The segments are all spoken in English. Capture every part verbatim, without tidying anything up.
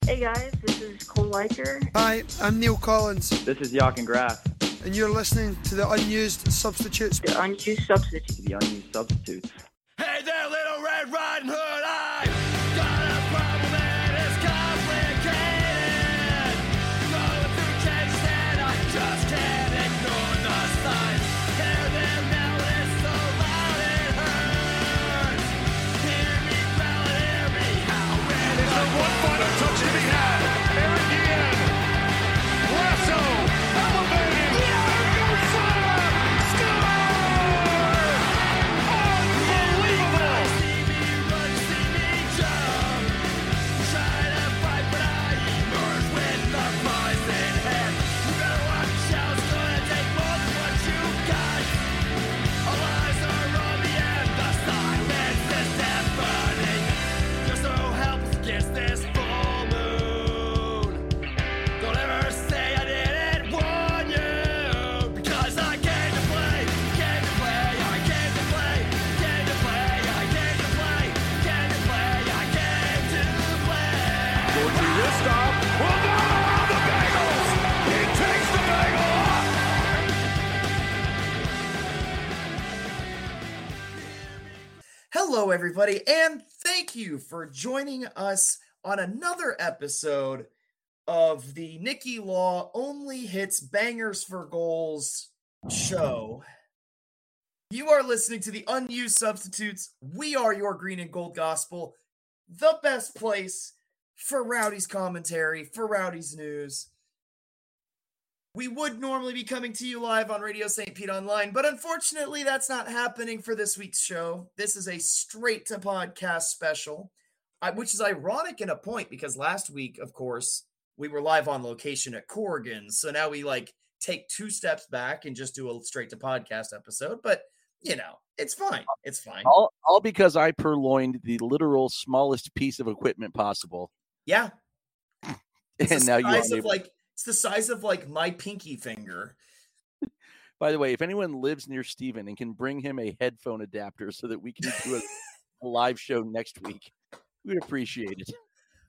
Hey guys, this is Cole Liker. Hi, I'm Neil Collins. This is Jochen Graf. And you're listening to the Unused Substitutes. The Unused Substitutes. The Unused Substitutes. Hey there, little Red Riding Hood, I got a problem that is complicated. Going through changes and I just can't ignore the signs. Hear them now, it's so loud it hurts. Hear me growl, hear me howl. Is there one final touch to be had? Eric Ian. Lasso. Elevating. Jericho Slam. Score! Unbelievable. See me run, see me jump. Try to fight, but I emerge with the poison hand. You better watch out, it's gonna take more than what you got. All eyes are on me and the silence is deafening. You're so helpless against this full moon. Don't ever say I didn't warn you, because I came to play, came to play, I came to play, came to play, I came to play, came to play, I came to play. Going through this stop. Well, no! The Bengals! He takes the Bengal off! Hello, everybody, and thank you for joining us on another episode of the Nicky Law Only Hits Bangers for Goals show. You are listening to the Unused Substitutes. We are your green and gold gospel, the best place for Rowdy's commentary, for Rowdy's news. We would normally be coming to you live on Radio Saint Pete Online, but unfortunately that's not happening for this week's show. This is a straight to podcast special, uh, which is ironic in a point because last week, of course, we were live on location at Corrigan. So now we like take two steps back and just do a straight to podcast episode, but you know, it's fine. It's fine. All, all because I purloined the literal smallest piece of equipment possible. Yeah. It's And the now you size want me of like, it's the size of like my pinky finger. By the way, if anyone lives near Steven and can bring him a headphone adapter so that we can do a, a live show next week, we'd appreciate it.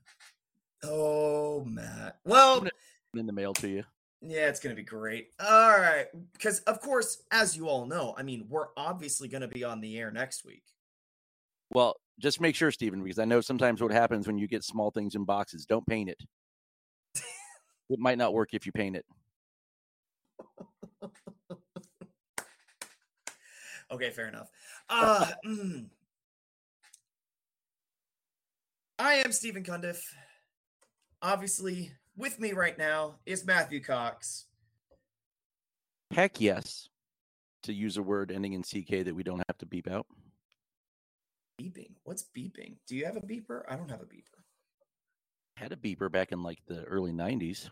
Oh, Matt. Well, In the mail to you. yeah, it's going to be great. All right. Because, of course, as you all know, I mean, we're obviously going to be on the air next week. Well, just make sure, Steven, because I know sometimes what happens when you get small things in boxes, don't paint it. It might not work if you paint it. Okay, fair enough. Uh, mm. I am Stephen Cundiff. Obviously, with me right now is Matthew Cox. Heck yes. To use a word ending in C K that we don't have to beep out. Beeping? What's beeping? Do you have a beeper? I don't have a beeper. I had a beeper back in like the early nineties.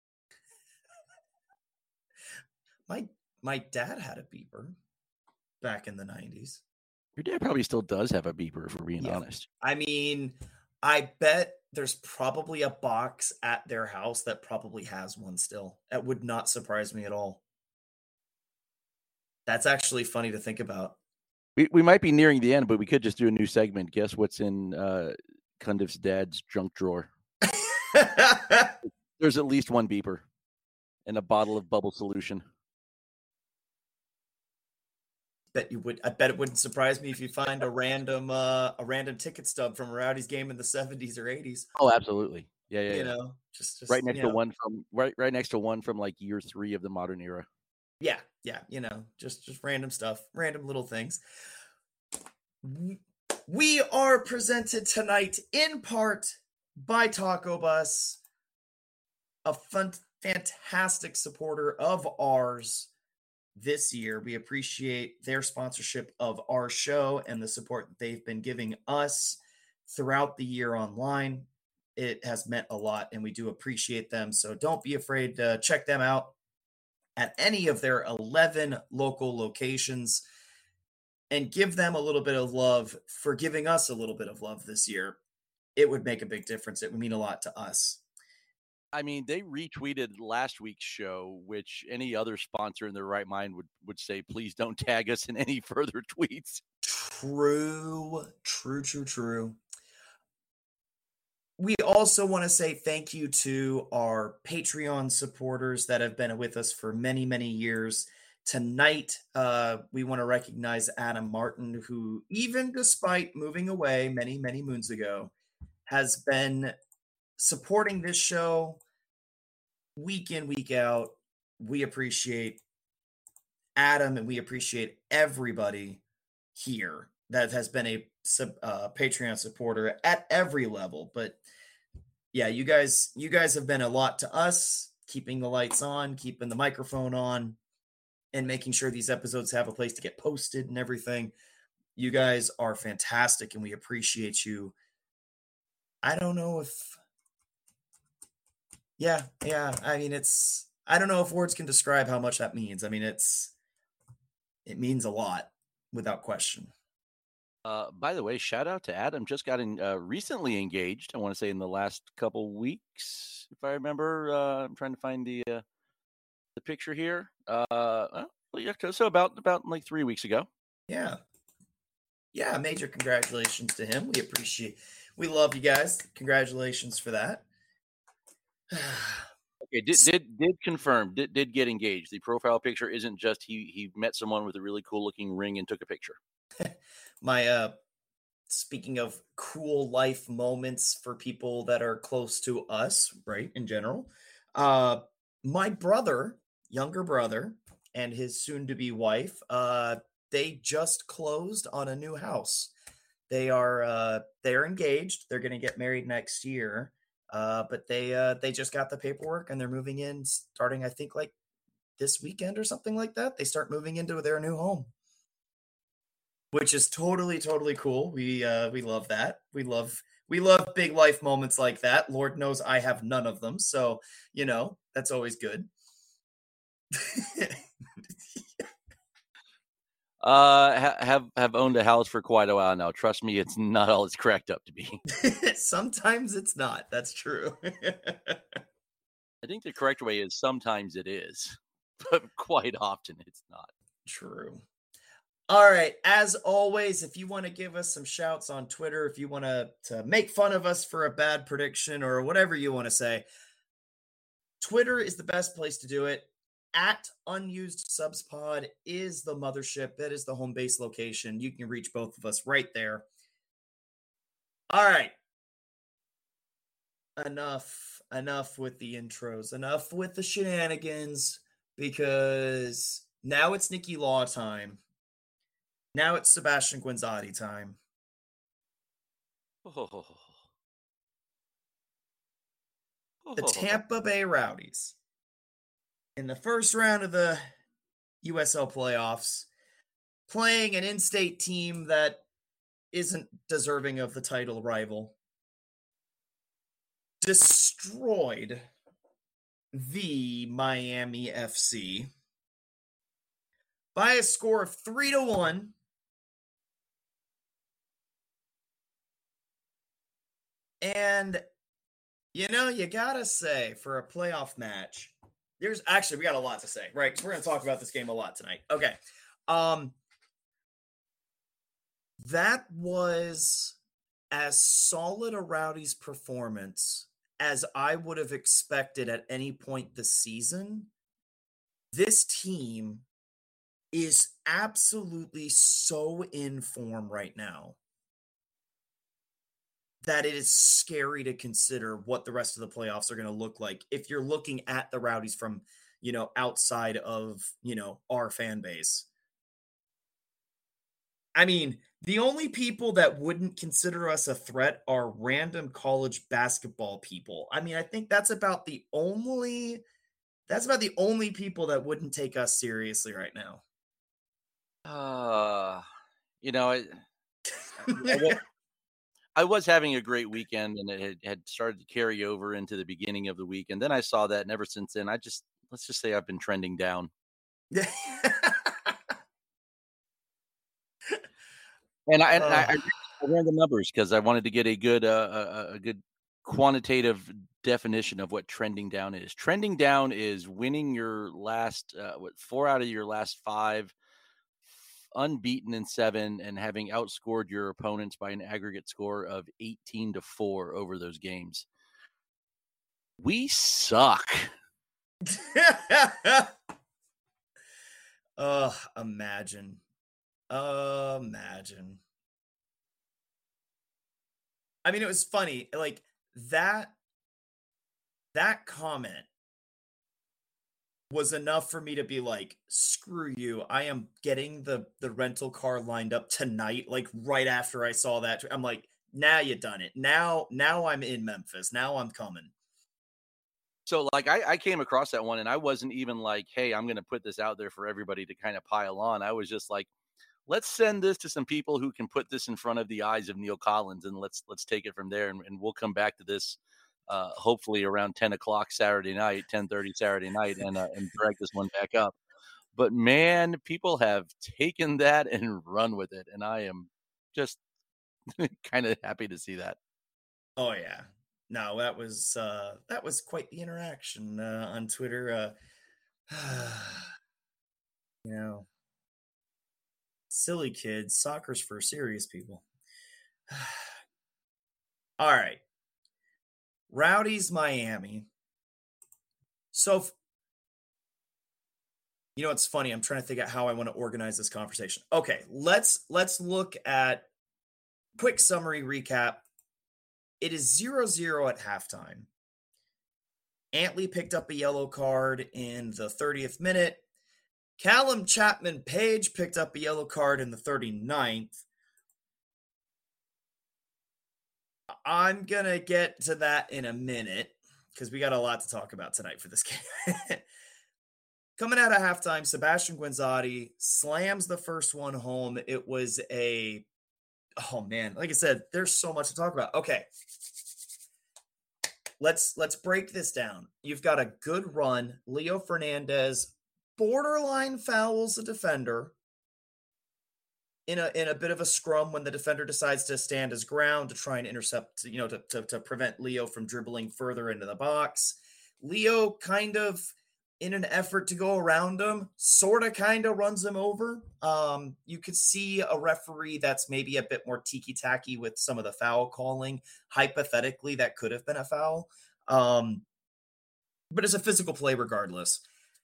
My my dad had a beeper back in the nineties. Your dad probably still does have a beeper, if we're being Yeah. honest. I mean, I bet there's probably a box at their house that probably has one still. That would not surprise me at all. That's actually funny to think about. We we might be nearing the end, but we could just do a new segment. Guess what's in uh, Cundiff's dad's junk drawer? There's at least one beeper and a bottle of bubble solution. Bet you would. I bet it wouldn't surprise me if you find a random uh, a random ticket stub from a Rowdy's game in the seventies or eighties. Oh, absolutely. Yeah, yeah. You yeah. know, just, just right next you to know. one from right right next to one from like year three of the modern era. Yeah, yeah, you know, just just random stuff, random little things. We are presented tonight in part by Taco Bus, a fun, fantastic supporter of ours this year. We appreciate their sponsorship of our show and the support that they've been giving us throughout the year online. It has meant a lot, and we do appreciate them. So don't be afraid to check them out at any of their eleven local locations and give them a little bit of love for giving us a little bit of love this year. It would make a big difference. It would mean a lot to us. I mean, they retweeted last week's show, which any other sponsor in their right mind would, would say, please don't tag us in any further tweets. True, true, true, true. we also want to say thank you to our Patreon supporters that have been with us for many, many years. Tonight, uh, we want to recognize Adam Martin, who, even despite moving away many, many moons ago, has been supporting this show week in, week out. We appreciate Adam, and we appreciate everybody here that has been a sub, uh, Patreon supporter at every level. But yeah, you guys, you guys have been a lot to us, keeping the lights on, keeping the microphone on, and making sure these episodes have a place to get posted and everything. You guys are fantastic, and we appreciate you. I don't know if, yeah, yeah. I mean, it's, I don't know if words can describe how much that means. I mean, it's, it means a lot without question. Uh, by the way, shout out to Adam. Just got in, uh, recently engaged. I want to say in the last couple weeks, if I remember. Uh, I'm trying to find the uh, the picture here. Uh, well, yeah, so about about like three weeks ago. Yeah, yeah. Major congratulations to him. We appreciate. We love you guys. Congratulations for that. Okay, did did did confirm did did get engaged. The profile picture isn't just he he met someone with a really cool looking ring and took a picture. My uh speaking of cool life moments for people that are close to us, right, in general. Uh my brother, younger brother, and his soon to be wife, uh they just closed on a new house. They are uh they're engaged. They're going to get married next year. Uh but they uh they just got the paperwork and they're moving in starting I think like this weekend or something like that. They start moving into their new home, which is totally, totally cool. We uh, we love that. We love we love big life moments like that. Lord knows I have none of them, so you know that's always good. uh, ha- have have owned a house for quite a while now. Trust me, it's not all it's cracked up to be. Sometimes it's not. That's true. I think the correct way is sometimes it is, but quite often it's not. True. All right. As always, if you want to give us some shouts on Twitter, if you want to, to make fun of us for a bad prediction or whatever you want to say, Twitter is the best place to do it. At Unused Subs Pod is the mothership. That is the home base location. You can reach both of us right there. All right. Enough. Enough with the intros. Enough with the shenanigans, because now it's Nikki Law time. Now it's Sebastian Guinzotti time. Oh. The Tampa Bay Rowdies, in the first round of the U S L playoffs, playing an in-state team that isn't deserving of the title rival, destroyed the Miami F C by a score of three to one. And, you know, you gotta say, for a playoff match, there's actually, we got a lot to say, right? Because we're going to talk about this game a lot tonight. Okay. Um, that was as solid a Rowdies performance as I would have expected at any point this season. This team is absolutely so in form right now that it is scary to consider what the rest of the playoffs are going to look like if you're looking at the Rowdies from, you know, outside of, you know, our fan base. I mean, the only people that wouldn't consider us a threat are random college basketball people. I mean, I think that's about the only, that's about the only people that wouldn't take us seriously right now. Uh, you know, I, I, I was having a great weekend, and it had, had started to carry over into the beginning of the week. And then I saw that, and ever since then, I just, let's just say I've been trending down. Yeah. And I, and I, I ran the numbers because I wanted to get a good, uh, a, a good quantitative definition of what trending down is. Trending down is winning your last, uh, what, four out of your last five unbeaten in seven and having outscored your opponents by an aggregate score of eighteen to four over those games. We suck. uh, imagine. Uh, imagine. I mean, it was funny. Like that, that comment was enough for me to be like, screw you. I am getting the, the rental car lined up tonight. Like right after I saw that, I'm like, now you done it. Now, now I'm in Memphis. Now I'm coming. So like I, I came across that one and I wasn't even like, hey, I'm going to put this out there for everybody to kind of pile on. I was just like, let's send this to some people who can put this in front of the eyes of Neil Collins and let's, let's take it from there. And, and we'll come back to this uh, hopefully around ten o'clock Saturday night, ten thirty Saturday night, and, uh, and drag this one back up. But man, people have taken that and run with it. And I am just kind of happy to see that. Oh yeah. No, that was uh, that was quite the interaction uh, on Twitter. Uh, you know, silly kids. Soccer's for serious people. All right, Rowdies, Miami. So, you know, it's funny. I'm trying to think out how I want to organize this conversation. Okay, let's let's look at quick summary recap. It is zero zero at halftime. Antley picked up a yellow card in the thirtieth minute. Callum Chapman-Page picked up a yellow card in the thirty-ninth. I'm going to get to that in a minute because we got a lot to talk about tonight for this game. Coming out of halftime, Sebastian Guinzotti slams the first one home. It was a Oh man, like I said, there's so much to talk about. Okay. Let's let's break this down. You've got a good run. Leo Fernandez borderline fouls a defender in a in a bit of a scrum when the defender decides to stand his ground to try and intercept, you know, to, to, to prevent Leo from dribbling further into the box. Leo kind of, in an effort to go around him, sort of kind of runs him over. Um, you could see a referee that's maybe a bit more tiki-tacky with some of the foul calling. Hypothetically, that could have been a foul. Um, but it's a physical play regardless.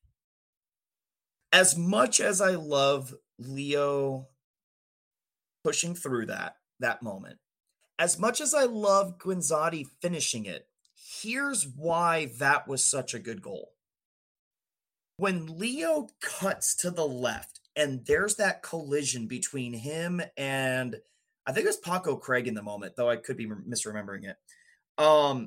As much as I love Leo pushing through that, that moment, as much as I love Guinzotti finishing it, here's why that was such a good goal. When Leo cuts to the left and there's that collision between him and I think it was Paco Craig in the moment, though I could be misremembering it. Um,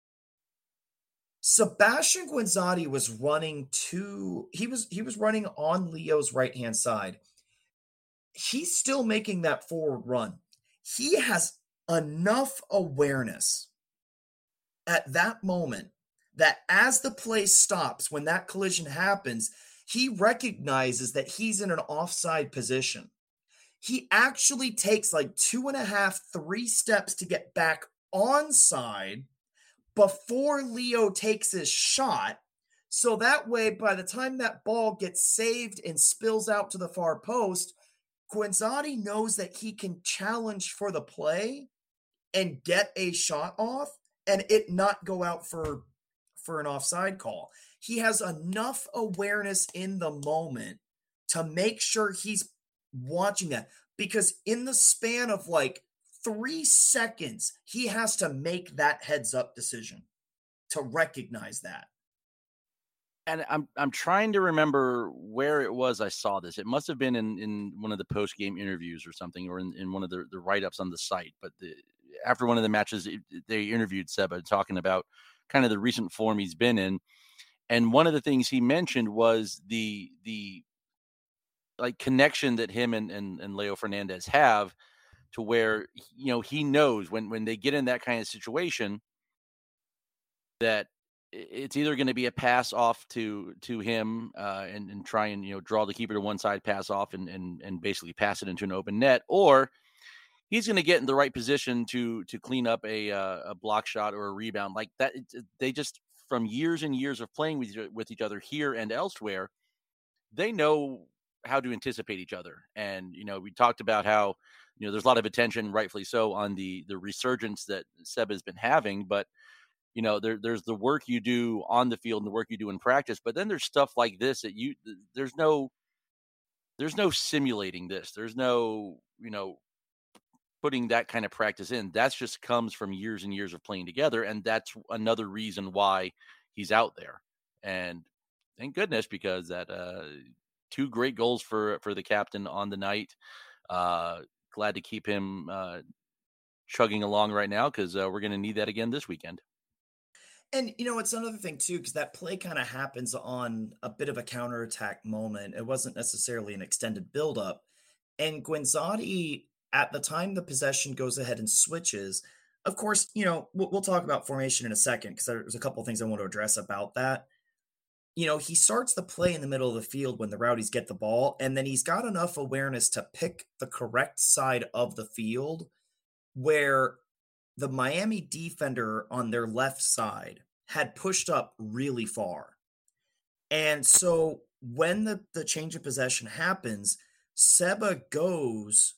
Sebastian Guinzotti was running to, he was, he was running on Leo's right-hand side. He's still making that forward run. He has enough awareness at that moment that as the play stops, when that collision happens, he recognizes that he's in an offside position. He actually takes like two and a half, three steps to get back onside before Leo takes his shot. So that way, by the time that ball gets saved and spills out to the far post, Guinzotti knows that he can challenge for the play and get a shot off and it not go out for for an offside call. He has enough awareness in the moment to make sure he's watching that, because in the span of like three seconds, he has to make that heads up decision to recognize that. And I'm I'm trying to remember where it was I saw this. It must have been in, in one of the post-game interviews or something, or in, in one of the, the write-ups on the site. But the, after one of the matches, it, they interviewed Seba talking about kind of the recent form he's been in. And one of the things he mentioned was the the like connection that him and, and, and Leo Fernandez have, to where, you know, he knows when, when they get in that kind of situation that it's either going to be a pass off to to him uh, and, and try and, you know, draw the keeper to one side, pass off and and, and basically pass it into an open net, or he's going to get in the right position to to clean up a uh, a block shot or a rebound like that. They just, from years and years of playing with with each other here and elsewhere, they know how to anticipate each other. And, you know, we talked about how, you know, there's a lot of attention, rightfully so, on the the resurgence that Seb has been having. But, you know, there, there's the work you do on the field and the work you do in practice. But then there's stuff like this that you there's no there's no simulating this. There's no, you know, putting that kind of practice in. That's just comes from years and years of playing together. And that's another reason why he's out there. And thank goodness, because that uh, two great goals for, for the captain on the night. Uh, glad to keep him uh, chugging along right now, because uh, we're going to need that again this weekend. And, you know, it's another thing, too, because that play kind of happens on a bit of a counterattack moment. It wasn't necessarily an extended buildup. And Guinzotti, at the time the possession goes ahead and switches, of course, you know, we'll, we'll talk about formation in a second, because there's a couple of things I want to address about that. You know, he starts the play in the middle of the field when the Rowdies get the ball, and then he's got enough awareness to pick the correct side of the field where the Miami defender on their left side had pushed up really far. And so when the, the change of possession happens, Seba goes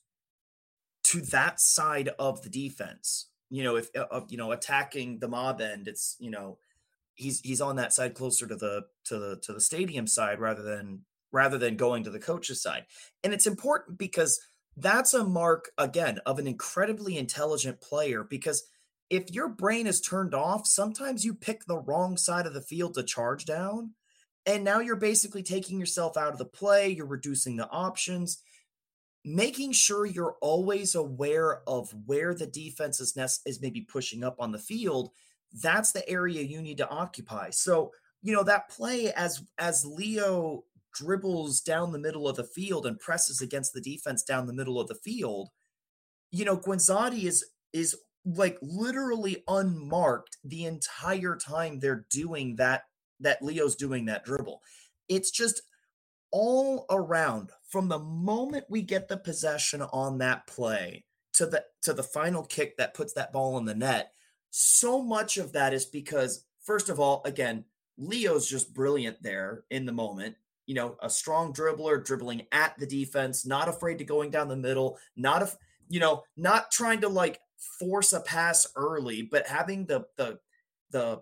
to that side of the defense. You know, if, uh, you know, attacking the mob end, it's, you know, he's, he's on that side closer to the, to the, to the stadium side rather than, rather than going to the coach's side. And it's important because that's a mark, again, of an incredibly intelligent player, because if your brain is turned off, sometimes you pick the wrong side of the field to charge down. And now you're basically taking yourself out of the play. You're reducing the options, making sure you're always aware of where the defense is, nest, is maybe pushing up on the field. That's the area you need to occupy. So, you know, that play as, as Leo dribbles down the middle of the field and presses against the defense down the middle of the field, you know, Guinzotti is, is like literally unmarked the entire time they're doing that, that Leo's doing that dribble. It's just all around from the moment we get the possession on that play to the, to the final kick that puts that ball in the net. So much of that is because, first of all, again, Leo's just brilliant there in the moment. You know, a strong dribbler dribbling at the defense, not afraid to going down the middle, not, a, you know, not trying to like force a pass early, but having the, the, the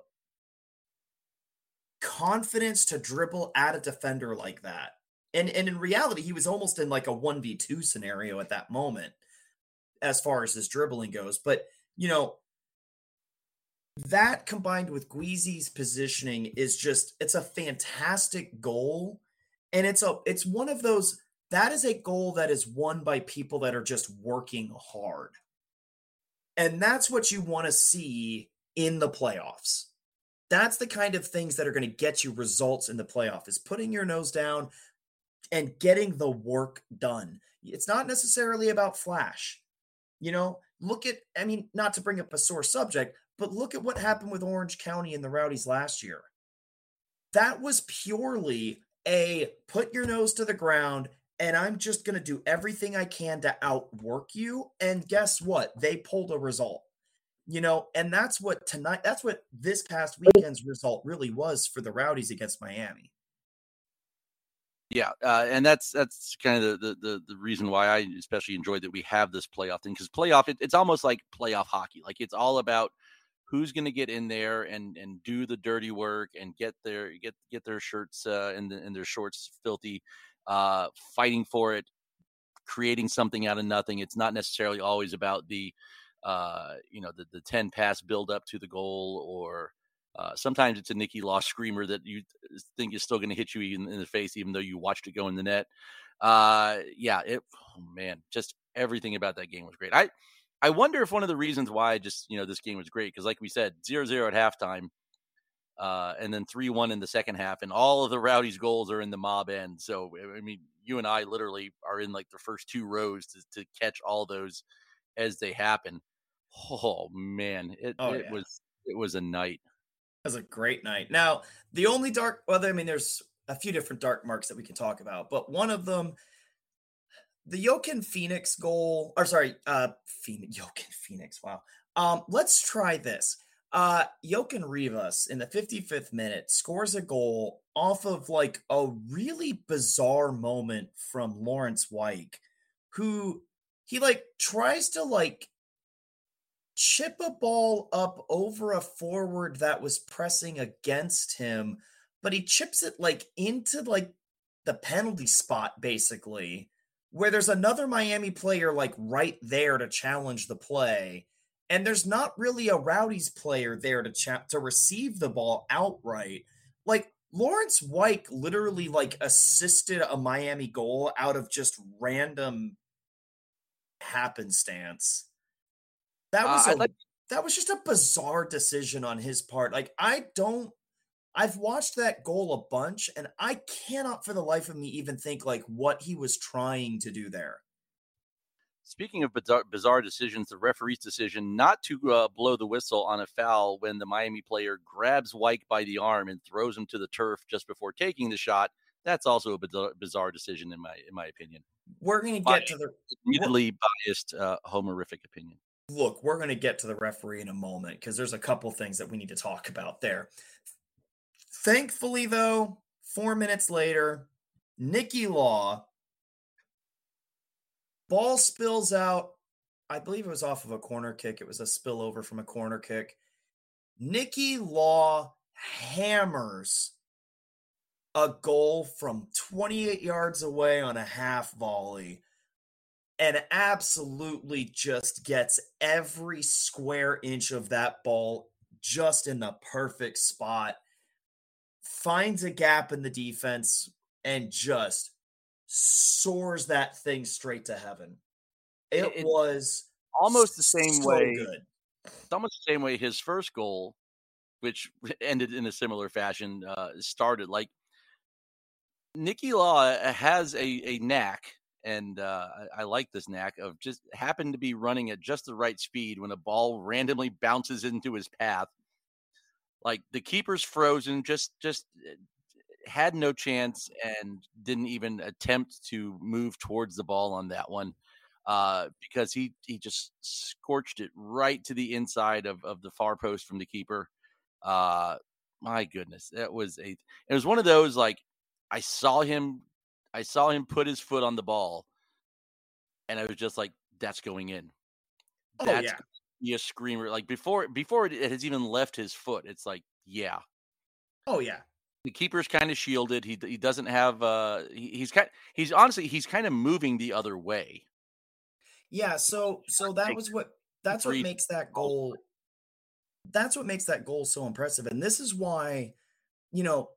confidence to dribble at a defender like that. And, and in reality, he was almost in like a one v two scenario at that moment, as far as his dribbling goes. But, you know, that combined with Guizzi's positioning is just, it's a fantastic goal. And it's a, it's one of those, that is a goal that is won by people that are just working hard. And that's what you want to see in the playoffs. That's the kind of things that are going to get you results in the playoff, is putting your nose down and getting the work done. It's not necessarily about flash. You know, look at, I mean, not to bring up a sore subject, but look at what happened with Orange County and the Rowdies last year. That was purely a put your nose to the ground and I'm just going to do everything I can to outwork you. And guess what? They pulled a result, you know, and that's what tonight, that's what this past weekend's result really was for the Rowdies against Miami. Yeah, uh, and that's that's kind of the, the the reason why I especially enjoyed that we have this playoff thing, because playoff, it, it's almost like playoff hockey. Like, it's all about who's going to get in there and and do the dirty work and get their get get their shirts uh, and, the, and their shorts filthy, uh, fighting for it, creating something out of nothing. It's not necessarily always about the uh, you know the the ten pass build up to the goal, or Uh, sometimes it's a Nicky Law screamer that you think is still going to hit you in, in the face, even though you watched it go in the net. Uh, yeah, it, oh man, just everything about that game was great. I, I wonder if one of the reasons why just, you know, this game was great, because like we said, zero zero at halftime, uh, and then three one in the second half, and all of the Rowdies goals are in the mob end. So, I mean, you and I literally are in like the first two rows to, to catch all those as they happen. Oh man, it, oh, it yeah. was, it was a night. It was a great night. Now, the only dark, well, I mean, there's a few different dark marks that we can talk about, but one of them, the Joaquin Phoenix goal, or sorry, uh, Phoenix, Joaquin Phoenix. Wow. Um, let's try this. Uh, Jochen Rivas in the fifty-fifth minute scores a goal off of like a really bizarre moment from Lawrence Weick, who he like tries to like chip a ball up over a forward that was pressing against him, but he chips it like into like the penalty spot basically, where there's another Miami player like right there to challenge the play. And there's not really a Rowdies player there to cha- to receive the ball outright. Like Lawrence Weick literally like assisted a Miami goal out of just random happenstance. That was Uh, a I'd like- that was just a bizarre decision on his part. Like I don't I've watched that goal a bunch and I cannot for the life of me even think like what he was trying to do there. Speaking of bizarre, bizarre decisions, the referee's decision not to uh, blow the whistle on a foul when the Miami player grabs Weick by the arm and throws him to the turf just before taking the shot. That's also a bizarre, bizarre decision in my in my opinion. We're going to My get to the admittedly biased, uh, homerific opinion. Look, we're going to get to the referee in a moment because there's a couple things that we need to talk about there. Thankfully, though, four minutes later, Nicky Law, ball spills out. I believe it was off of a corner kick. It was a spillover from a corner kick. Nicky Law hammers a goal from twenty-eight yards away on a half volley and absolutely just gets every square inch of that ball just in the perfect spot, finds a gap in the defense, and just soars that thing straight to heaven. It, It- was Almost the same so way. good. It's almost the same way his first goal, which ended in a similar fashion, uh, started. Like Nicky Law has a, a knack, and uh, I, I like this knack of just happened to be running at just the right speed when a ball randomly bounces into his path. Like the keeper's frozen, just just had no chance and didn't even attempt to move towards the ball on that one. Uh, because he he just scorched it right to the inside of, of the far post from the keeper. Uh, my goodness, that was a. It was one of those like I saw him, I saw him put his foot on the ball, and I was just like, "That's going in." Oh, That's yeah. gonna be a screamer. Like before before it has even left his foot, it's like, yeah. Oh, yeah. The keeper's kind of shielded. He he doesn't have. Uh, he, he's kind. He's honestly he's kind of moving the other way. Yeah, so so that Take was what that's what three makes that goal that's what makes that goal so impressive. And this is why, you know,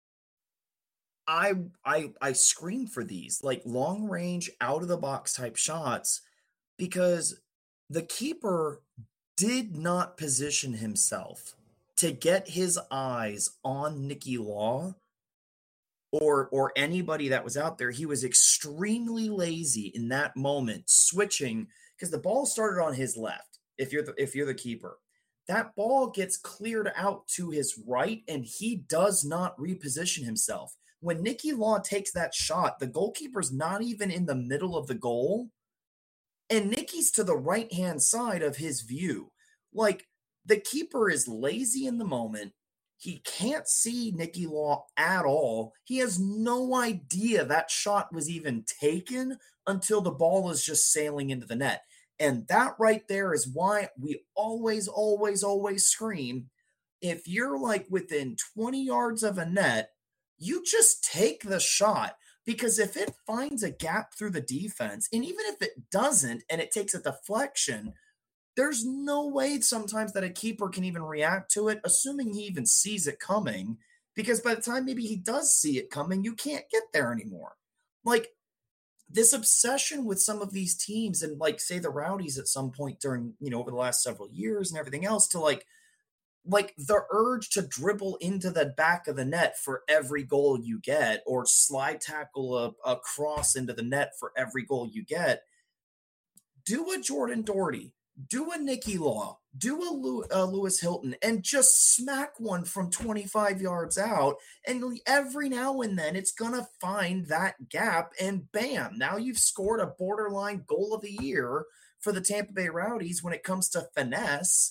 I I I scream for these like long range out of the box type shots because the keeper did not position himself to get his eyes on Nicky Law or or anybody that was out there. He was extremely lazy in that moment, switching because the ball started on his left. If you're the if you're the keeper, that ball gets cleared out to his right, and he does not reposition himself. When Nicky Law takes that shot, the goalkeeper's not even in the middle of the goal, and Nicky's to the right hand side of his view. Like the keeper is lazy in the moment. He can't see Nicky Law at all. He has no idea that shot was even taken until the ball is just sailing into the net. And that right there is why we always, always, always scream. If you're like within twenty yards of a net, you just take the shot. Because if it finds a gap through the defense, and even if it doesn't and it takes a deflection, there's no way sometimes that a keeper can even react to it, assuming he even sees it coming, because by the time maybe he does see it coming, you can't get there anymore. Like this obsession with some of these teams and like say the Rowdies at some point during, you know, over the last several years and everything else to like, like the urge to dribble into the back of the net for every goal you get or slide tackle a, a cross into the net for every goal you get. Do a Jordan Doherty. Do a Nicky Law, do a Lew- uh, Lewis Hilton, and just smack one from twenty-five yards out. And every now and then it's going to find that gap, and bam, now you've scored a borderline goal of the year for the Tampa Bay Rowdies when it comes to finesse.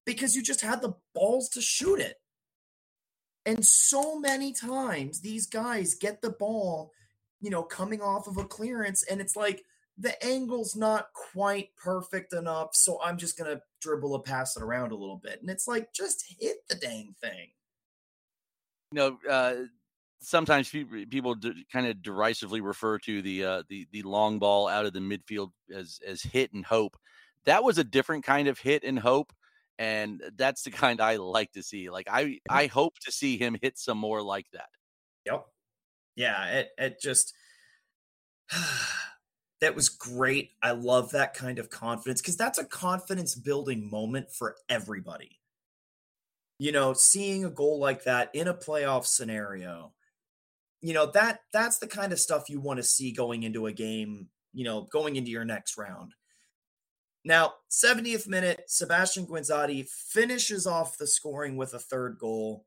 because you just had the balls to shoot it. And so many times these guys get the ball, you know, coming off of a clearance, and it's like the angle's not quite perfect enough, so I'm just going to dribble and pass it around a little bit. And it's like, just hit the dang thing. You know, uh, sometimes people, people d- kind of derisively refer to the uh, the the long ball out of the midfield as as hit and hope. That was a different kind of hit and hope, and that's the kind I like to see. Like I I hope to see him hit some more like that. Yep. Yeah, it it just that was great. I love that kind of confidence because that's a confidence building moment for everybody. You know, seeing a goal like that in a playoff scenario, you know, that that's the kind of stuff you want to see going into a game, you know, going into your next round. Now, seventieth minute, Sebastian Guinzotti finishes off the scoring with a third goal.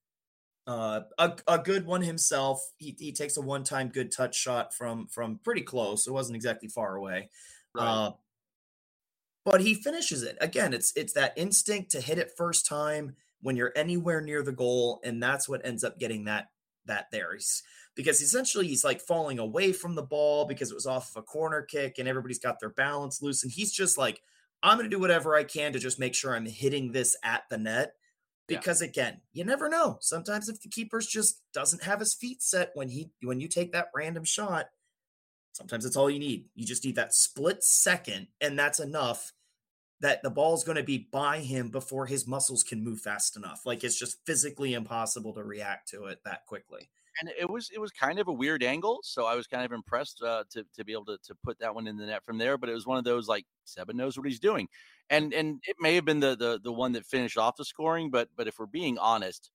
Uh, a, a good one himself. He, he takes a one-time good touch shot from, from pretty close. It wasn't exactly far away. Right. Uh, but he finishes it. Again, it's it's that instinct to hit it first time when you're anywhere near the goal, and that's what ends up getting that that there. He's, because essentially he's like falling away from the ball because it was off of a corner kick and everybody's got their balance loose. And he's just like, I'm going to do whatever I can to just make sure I'm hitting this at the net. Because yeah. Again, you never know. Sometimes if the keeper's just doesn't have his feet set when he when you take that random shot, sometimes it's all you need. You just need that split second, and that's enough that the ball's going to be by him before his muscles can move fast enough. Like it's just physically impossible to react to it that quickly. And it was it was kind of a weird angle, so I was kind of impressed uh, to to be able to to put that one in the net from there. But it was one of those like Seba knows what he's doing, and and it may have been the the the one that finished off the scoring. But but if we're being honest,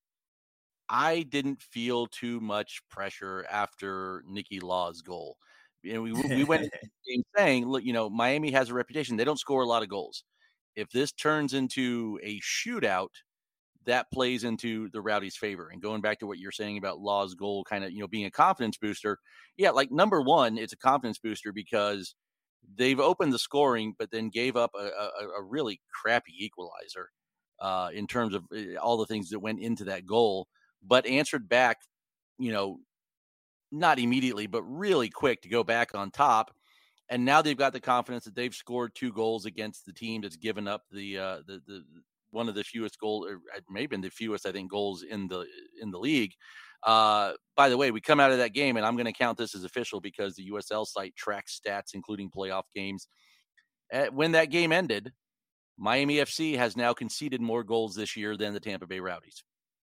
I didn't feel too much pressure after Nicky Law's goal. You know, we we went into the game saying, look, you know, Miami has a reputation; they don't score a lot of goals. If this turns into a shootout, that plays into the Rowdies' favor. And going back to what you're saying about Law's goal kind of, you know, being a confidence booster. Yeah, like number one, it's a confidence booster because they've opened the scoring, but then gave up a, a, a really crappy equalizer uh, in terms of all the things that went into that goal, but answered back, you know, not immediately, but really quick to go back on top. And now they've got the confidence that they've scored two goals against the team that's given up the, uh, the, the, one of the fewest goals, or maybe the fewest, I think, goals in the in the league. Uh, by the way, we come out of that game, and I'm going to count this as official because the U S L site tracks stats, including playoff games. Uh, when that game ended, Miami F C has now conceded more goals this year than the Tampa Bay Rowdies.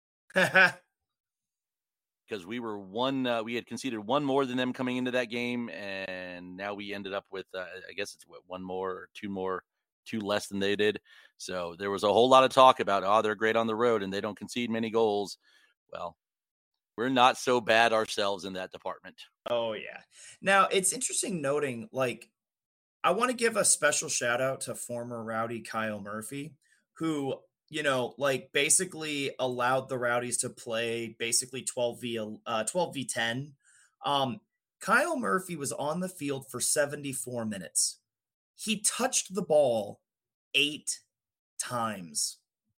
Because we were one, uh, we had conceded one more than them coming into that game, and now we ended up with, uh, I guess it's what, one more or two more. two less than they did. So there was a whole lot of talk about, oh, they're great on the road and they don't concede many goals. Well, we're not so bad ourselves in that department. Oh, yeah. Now, it's interesting noting, like, I want to give a special shout out to former Rowdy Kyle Murphy, who, you know, like basically allowed the Rowdies to play basically twelve v ten. Um, Kyle Murphy was on the field for seventy-four minutes. He touched the ball eight times.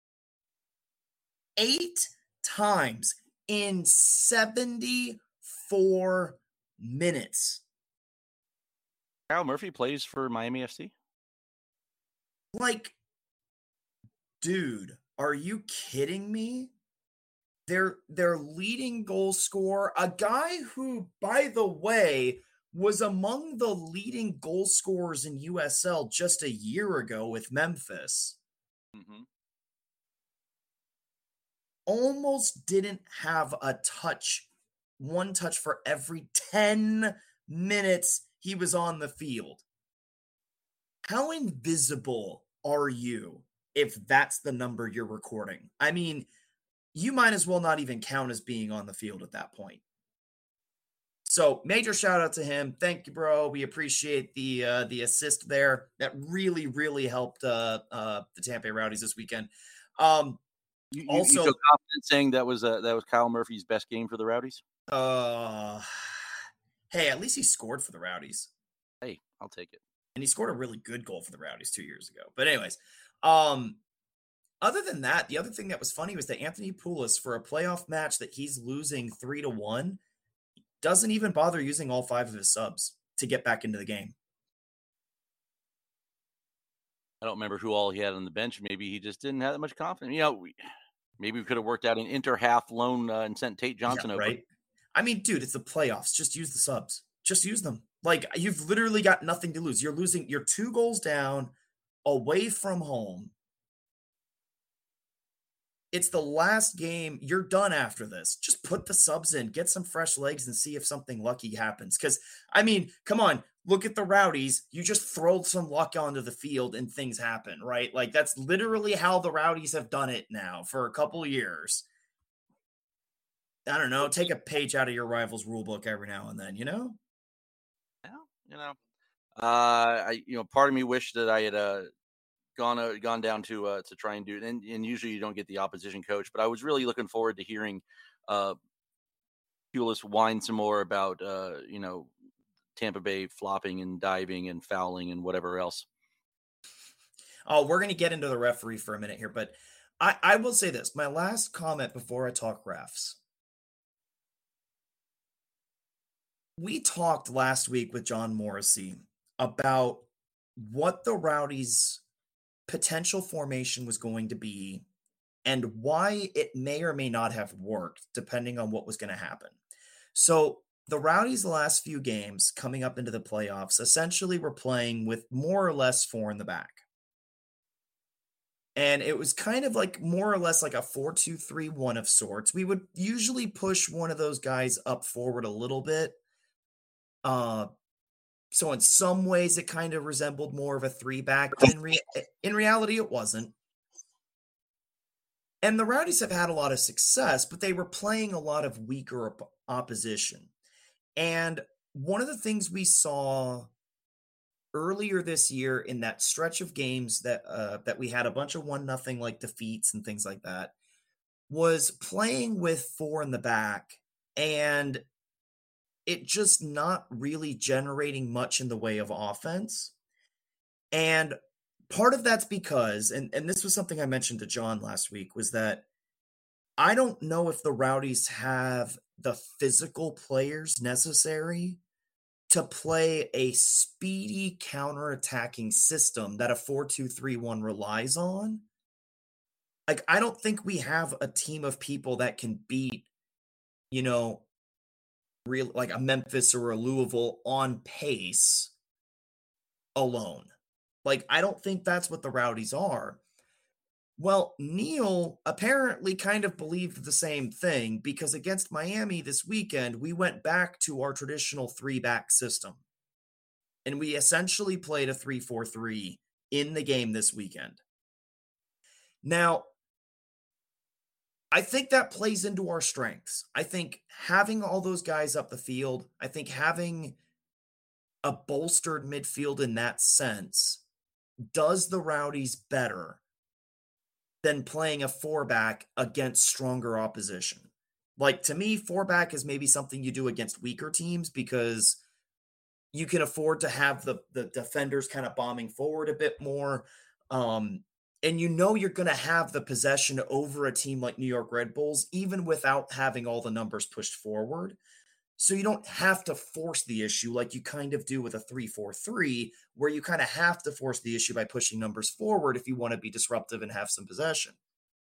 Eight times in seventy-four minutes. Kyle Murphy plays for Miami F C? Like, dude, are you kidding me? Their, their leading goal scorer, a guy who, by the way, was among the leading goal scorers in U S L just a year ago with Memphis. Mm-hmm. Almost didn't have a touch, one touch for every ten minutes he was on the field. How invisible are you if that's the number you're recording? I mean, you might as well not even count as being on the field at that point. So major shout out to him. Thank you, bro. We appreciate the uh, the assist there. That really, really helped uh, uh, the Tampa Bay Rowdies this weekend. Um, you, also, you feel confident saying that was uh, that was Kyle Murphy's best game for the Rowdies? Uh, hey, at least he scored for the Rowdies. Hey, I'll take it. And he scored a really good goal for the Rowdies two years ago. But anyways, um, other than that, the other thing that was funny was that Anthony Poulos, for a playoff match that he's losing three to one, doesn't even bother using all five of his subs to get back into the game. I don't remember who all he had on the bench. Maybe he just didn't have that much confidence. You know, we, maybe we could have worked out an inter-half loan uh, and sent Tate Johnson Yeah, over. right? I mean, dude, it's the playoffs. Just use the subs. Just use them. Like, you've literally got nothing to lose. You're losing. You're two goals down away from home. It's the last game. You're done after this. Just put the subs in, get some fresh legs, and see if something lucky happens. Because, I mean, come on, look at the Rowdies. You just throw some luck onto the field and things happen, right? Like, that's literally how the Rowdies have done it now for a couple of years. I don't know. Take a page out of your rival's rule book every now and then, you know? Yeah, you know. Uh, I, you know, part of me wished that I had uh, gone uh, gone down to uh, to try and do it. And, and usually you don't get the opposition coach, but I was really looking forward to hearing uh, Pulis whine some more about, uh, you know, Tampa Bay flopping and diving and fouling and whatever else. Oh, we're going to get into the referee for a minute here, but I, I will say this. My last comment before I talk refs. We talked last week with John Morrissey about what the Rowdies' potential formation was going to be and why it may or may not have worked, depending on what was going to happen. So the Rowdies, the last few games coming up into the playoffs, essentially were playing with more or less four in the back. And it was kind of like more or less like a four two three one of sorts. We would usually push one of those guys up forward a little bit. Uh, so in some ways, it kind of resembled more of a three back. In, re- in reality, it wasn't. And the Rowdies have had a lot of success, but they were playing a lot of weaker op- opposition. And one of the things we saw earlier this year in that stretch of games that uh, that we had a bunch of one nothing like defeats and things like that was playing with four in the back and it just not really generating much in the way of offense. And part of that's because, and, and this was something I mentioned to John last week, was that I don't know if the Rowdies have the physical players necessary to play a speedy counterattacking system that a four two three one relies on. Like, I don't think we have a team of people that can beat, you know, real like a Memphis or a Louisville on pace alone. Like, I don't think that's what the Rowdies are. Well, Neil apparently kind of believed the same thing because against Miami this weekend, we went back to our traditional three-back system. And we essentially played a three four three in the game this weekend. Now, I think that plays into our strengths. I think having all those guys up the field, I think having a bolstered midfield in that sense does the Rowdies better than playing a four-back against stronger opposition. Like, to me, four-back is maybe something you do against weaker teams because you can afford to have the, the defenders kind of bombing forward a bit more. Um, and you know you're going to have the possession over a team like New York Red Bulls, even without having all the numbers pushed forward. So you don't have to force the issue like you kind of do with a three four three, where you kind of have to force the issue by pushing numbers forward if you want to be disruptive and have some possession.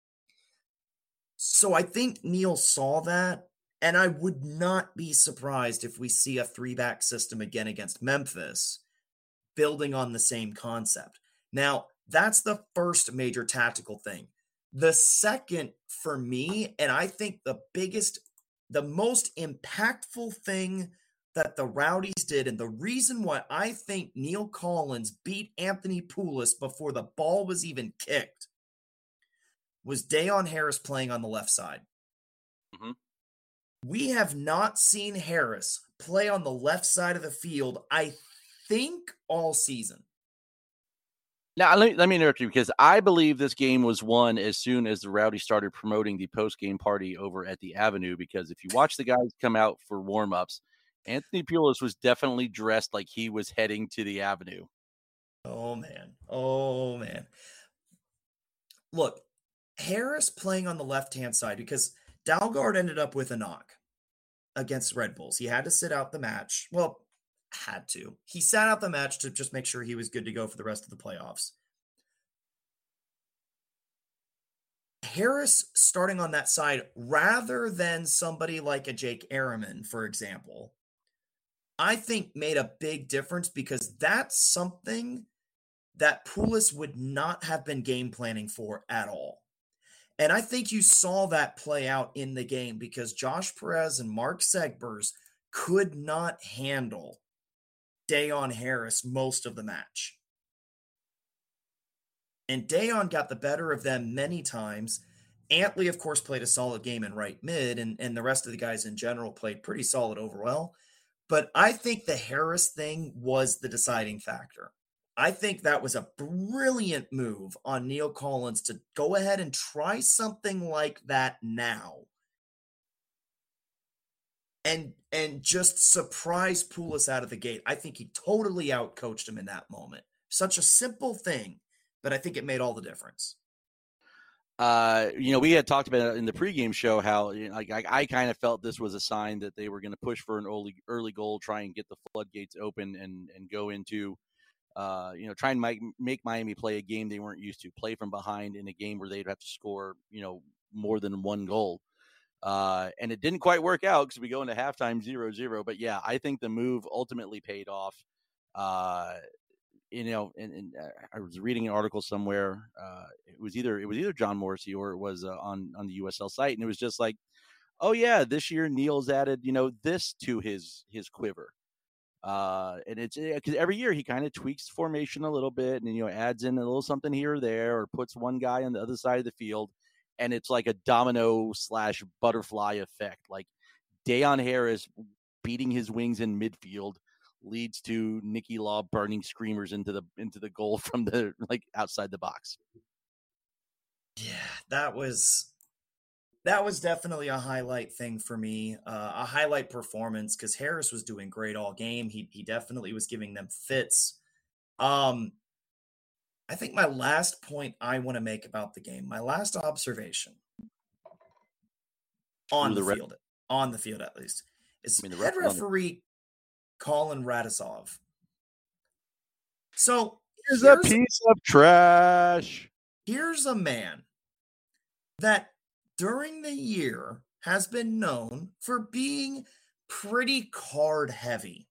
So I think Neil saw that, and I would not be surprised if we see a three-back system again against Memphis, building on the same concept. Now, that's the first major tactical thing. The second for me, and I think the biggest, the most impactful thing that the Rowdies did, and the reason why I think Neil Collins beat Anthony Poulis before the ball was even kicked, was Dayon Harris playing on the left side. Mm-hmm. We We have not seen Harris play on the left side of the field, I think, all season. Now, let, let me interrupt you because I believe this game was won as soon as the Rowdies started promoting the post-game party over at the Avenue, because if you watch the guys come out for warm-ups, Anthony Poulos was definitely dressed like he was heading to the Avenue. Oh, man. Oh, man. Look, Harris playing on the left-hand side, because Dalgard ended up with a knock against Red Bulls. He had to sit out the match. Well, had to. He sat out the match to just make sure he was good to go for the rest of the playoffs. Harris starting on that side rather than somebody like a Jake Ehrman, for example, I think made a big difference, because that's something that Pulis would not have been game planning for at all. And I think you saw that play out in the game, because Josh Perez and Mark Segbers could not handle Dayon Harris most of the match. And Dayon got the better of them many times. Antley, of course, played a solid game in right mid, and, and the rest of the guys in general played pretty solid overall. But I think the Harris thing was the deciding factor. I think that was a brilliant move on Neil Collins to go ahead and try something like that now. And, and just surprise Pulis out of the gate. I think he totally outcoached him in that moment. Such a simple thing, but I think it made all the difference. Uh, you know, we had talked about it in the pregame show how, you know, like, I, I kind of felt this was a sign that they were going to push for an early early goal, try and get the floodgates open, and and go into, uh, you know, try and make, make Miami play a game they weren't used to, play from behind in a game where they'd have to score, you know, more than one goal. Uh, and it didn't quite work out because we go into halftime zero zero. But yeah, I think the move ultimately paid off. Uh, you know, and, and uh, I was reading an article somewhere. Uh, it was either it was either John Morrissey or it was uh, on on the U S L site, and it was just like, oh yeah, this year Neil's added, you know, this to his his quiver. Uh, and it's because every year he kind of tweaks formation a little bit, and you know, adds in a little something here or there, or puts one guy on the other side of the field, and it's like a domino slash butterfly effect. Like Dayon Harris beating his wings in midfield leads to Nicky Law burning screamers into the into the goal from the like outside the box. Yeah, that was that was definitely a highlight thing for me, uh, a highlight performance, because Harris was doing great all game. He he definitely was giving them fits. Um, I think my last point I want to make about the game, my last observation on the, the field, ref- on the field at least, is I mean, the head ref- referee Colin Radisov. So here's, here's a piece of trash. Here's a man that during the year has been known for being pretty card heavy.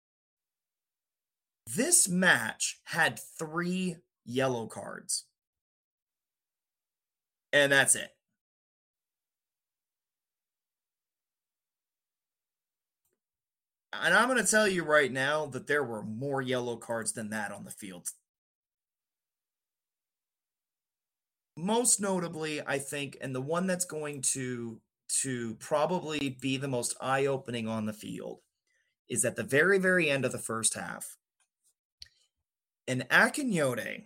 This match had three yellow cards. And that's it. And I'm going to tell you right now that there were more yellow cards than that on the field. Most notably, I think, and the one that's going to, to probably be the most eye-opening on the field, is at the very, very end of the first half. And Akinyode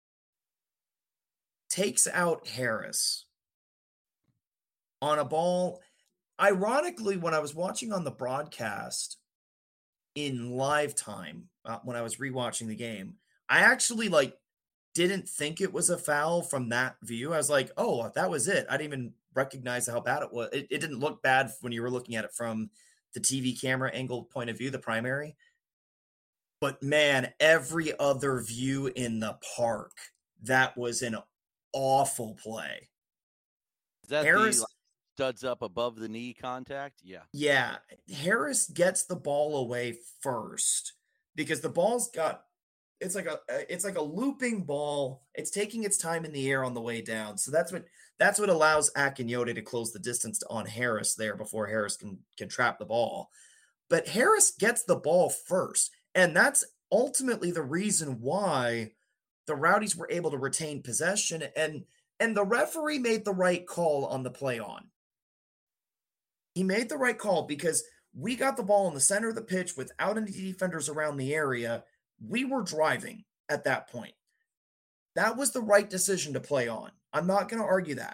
takes out Harris on a ball. Ironically, when I was watching on the broadcast in live time, uh, when I was rewatching the game, I actually like didn't think it was a foul from that view. I was like, oh, that was it. I didn't even recognize how bad it was. It, it didn't look bad when you were looking at it from the T V camera angle point of view, the primary. But man, every other view in the park, that was an awful play. Is that Harris, the like, studs up above the knee contact? Yeah. Yeah. Harris gets the ball away first because the ball's got, it's like a, it's like a looping ball. It's taking its time in the air on the way down. So that's what, that's what allows Akinyode to close the distance on Harris there before Harris can, can trap the ball. But Harris gets the ball first. And that's ultimately the reason why the Rowdies were able to retain possession, and and the referee made the right call on the play on. He made the right call because we got the ball in the center of the pitch without any defenders around the area. We were driving at that point. That was the right decision to play on. I'm not going to argue that.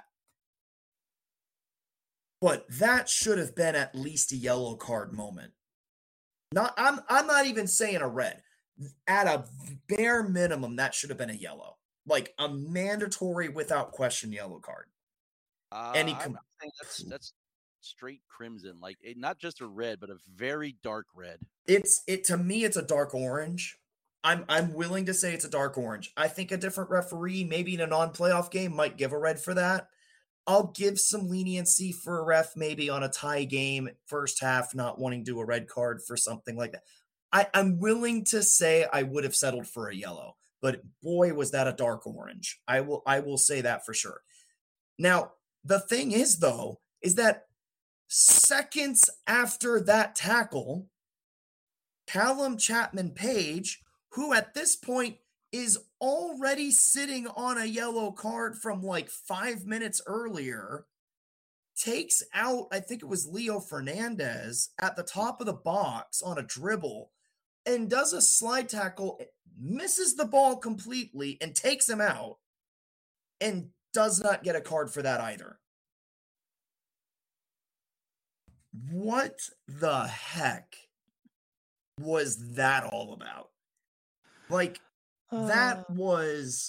But that should have been at least a yellow card moment. Not, I'm I'm not even saying a red. At a bare minimum, that should have been a yellow. Like a mandatory, without question, yellow card. Uh, Any I'm com- saying that's that's straight crimson, like it, not just a red, but a very dark red. It's it to me, it's a dark orange. I'm I'm willing to say it's a dark orange. I think a different referee, maybe in a non-playoff game, might give a red for that. I'll give some leniency for a ref, maybe on a tie game, first half, not wanting to do a red card for something like that. I, I'm willing to say I would have settled for a yellow, but boy, was that a dark orange. I will I will say that for sure. Now, the thing is, though, is that seconds after that tackle, Callum Chapman-Page, who at this point is already sitting on a yellow card from like five minutes earlier, takes out, I think it was Leo Fernandez at the top of the box on a dribble and does a slide tackle, misses the ball completely and takes him out and does not get a card for that either. What the heck was that all about? Like, that was,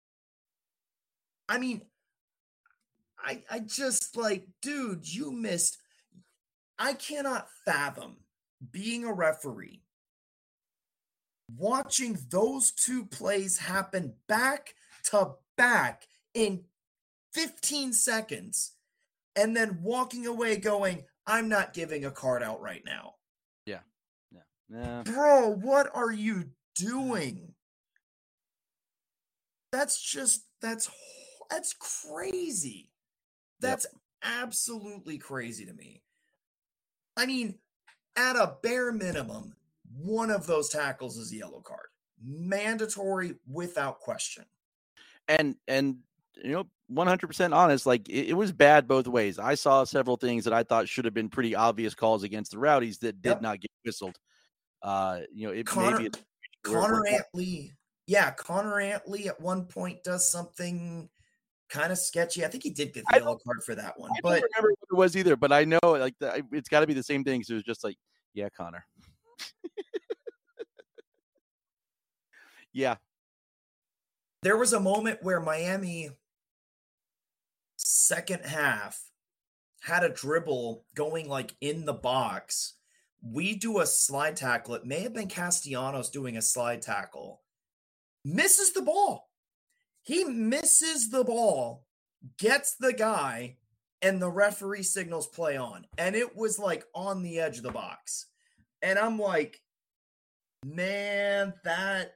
I mean, I I just like, dude, you missed. I cannot fathom being a referee, watching those two plays happen back to back in fifteen seconds, and then walking away going, I'm not giving a card out right now. Yeah. Yeah. Yeah. Bro, what are you doing? That's just, that's, that's crazy. That's yep. absolutely crazy to me. I mean, at a bare minimum, one of those tackles is a yellow card. Mandatory without question. And, and, you know, one hundred percent honest, like it, it was bad both ways. I saw several things that I thought should have been pretty obvious calls against the Rowdies that did yep. not get whistled. Uh, you know, it Connor, maybe Connor Antley, yeah, Connor Antley at one point does something kind of sketchy. I think he did get the yellow card for that one. I but don't remember what it was either, but I know like the, it's got to be the same thing. So it was just like, yeah, Connor. yeah. There was a moment where Miami second half had a dribble going like in the box. We do a slide tackle. It may have been Castellanos doing a slide tackle. Misses the ball. He misses the ball, gets the guy, and the referee signals play on. And it was like on the edge of the box. And I'm like, man, that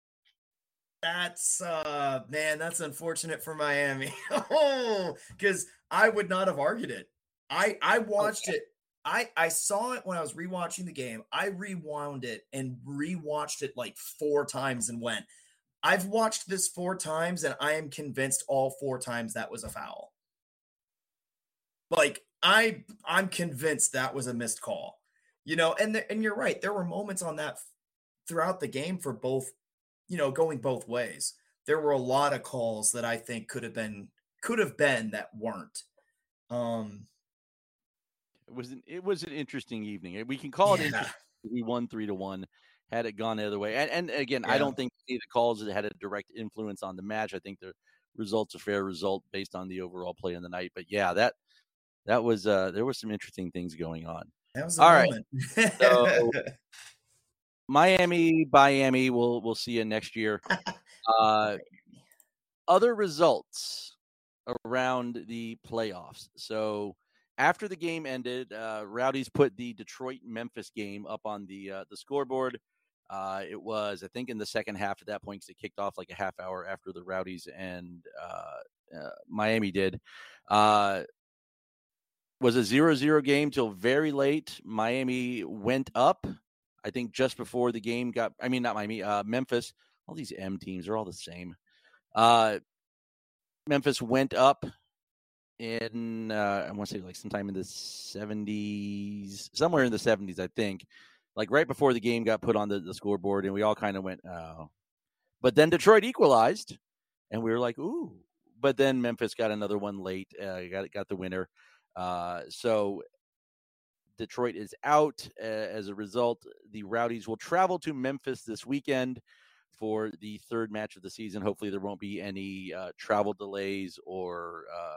that's uh man, that's unfortunate for Miami. Oh, because I would not have argued it. I I watched okay. it. I, I saw it when I was rewatching the game. I rewound it and rewatched it like four times and went, I've watched this four times and I am convinced all four times that was a foul. Like I, I'm convinced that was a missed call, you know, and, the, and you're right. There were moments on that throughout the game for both, you know, going both ways. There were a lot of calls that I think could have been, could have been that weren't. Um, It was an, it was an interesting evening. We can call it yeah. interesting. We won three to one. Had it gone the other way, and and again, Yeah. I don't think any of the calls that had a direct influence on the match. I think the result's a fair result based on the overall play in the night. But yeah, that that was uh, there were some interesting things going on. That was a All moment. right. So, Miami, Miami. We'll we'll see you next year. Uh, other results around the playoffs. So. After the game ended, uh, Rowdies put the Detroit-Memphis game up on the uh, the scoreboard. Uh, it was, I think, in the second half at that point because it kicked off like a half hour after the Rowdies and uh, uh, Miami did. Uh, was a zero zero game till very late. Miami went up, I think, just before the game got – I mean, not Miami, uh, Memphis. All these M teams are all the same. Uh, Memphis went up. In uh, I want to say like sometime in the seventies, somewhere in the seventies, I think, like right before the game got put on the, the scoreboard, and we all kind of went, oh. But then Detroit equalized, and we were like, ooh. But then Memphis got another one late, uh, got got the winner. Uh, so Detroit is out. Uh, as a result, the Rowdies will travel to Memphis this weekend for the third match of the season. Hopefully, there won't be any uh, travel delays or. Uh,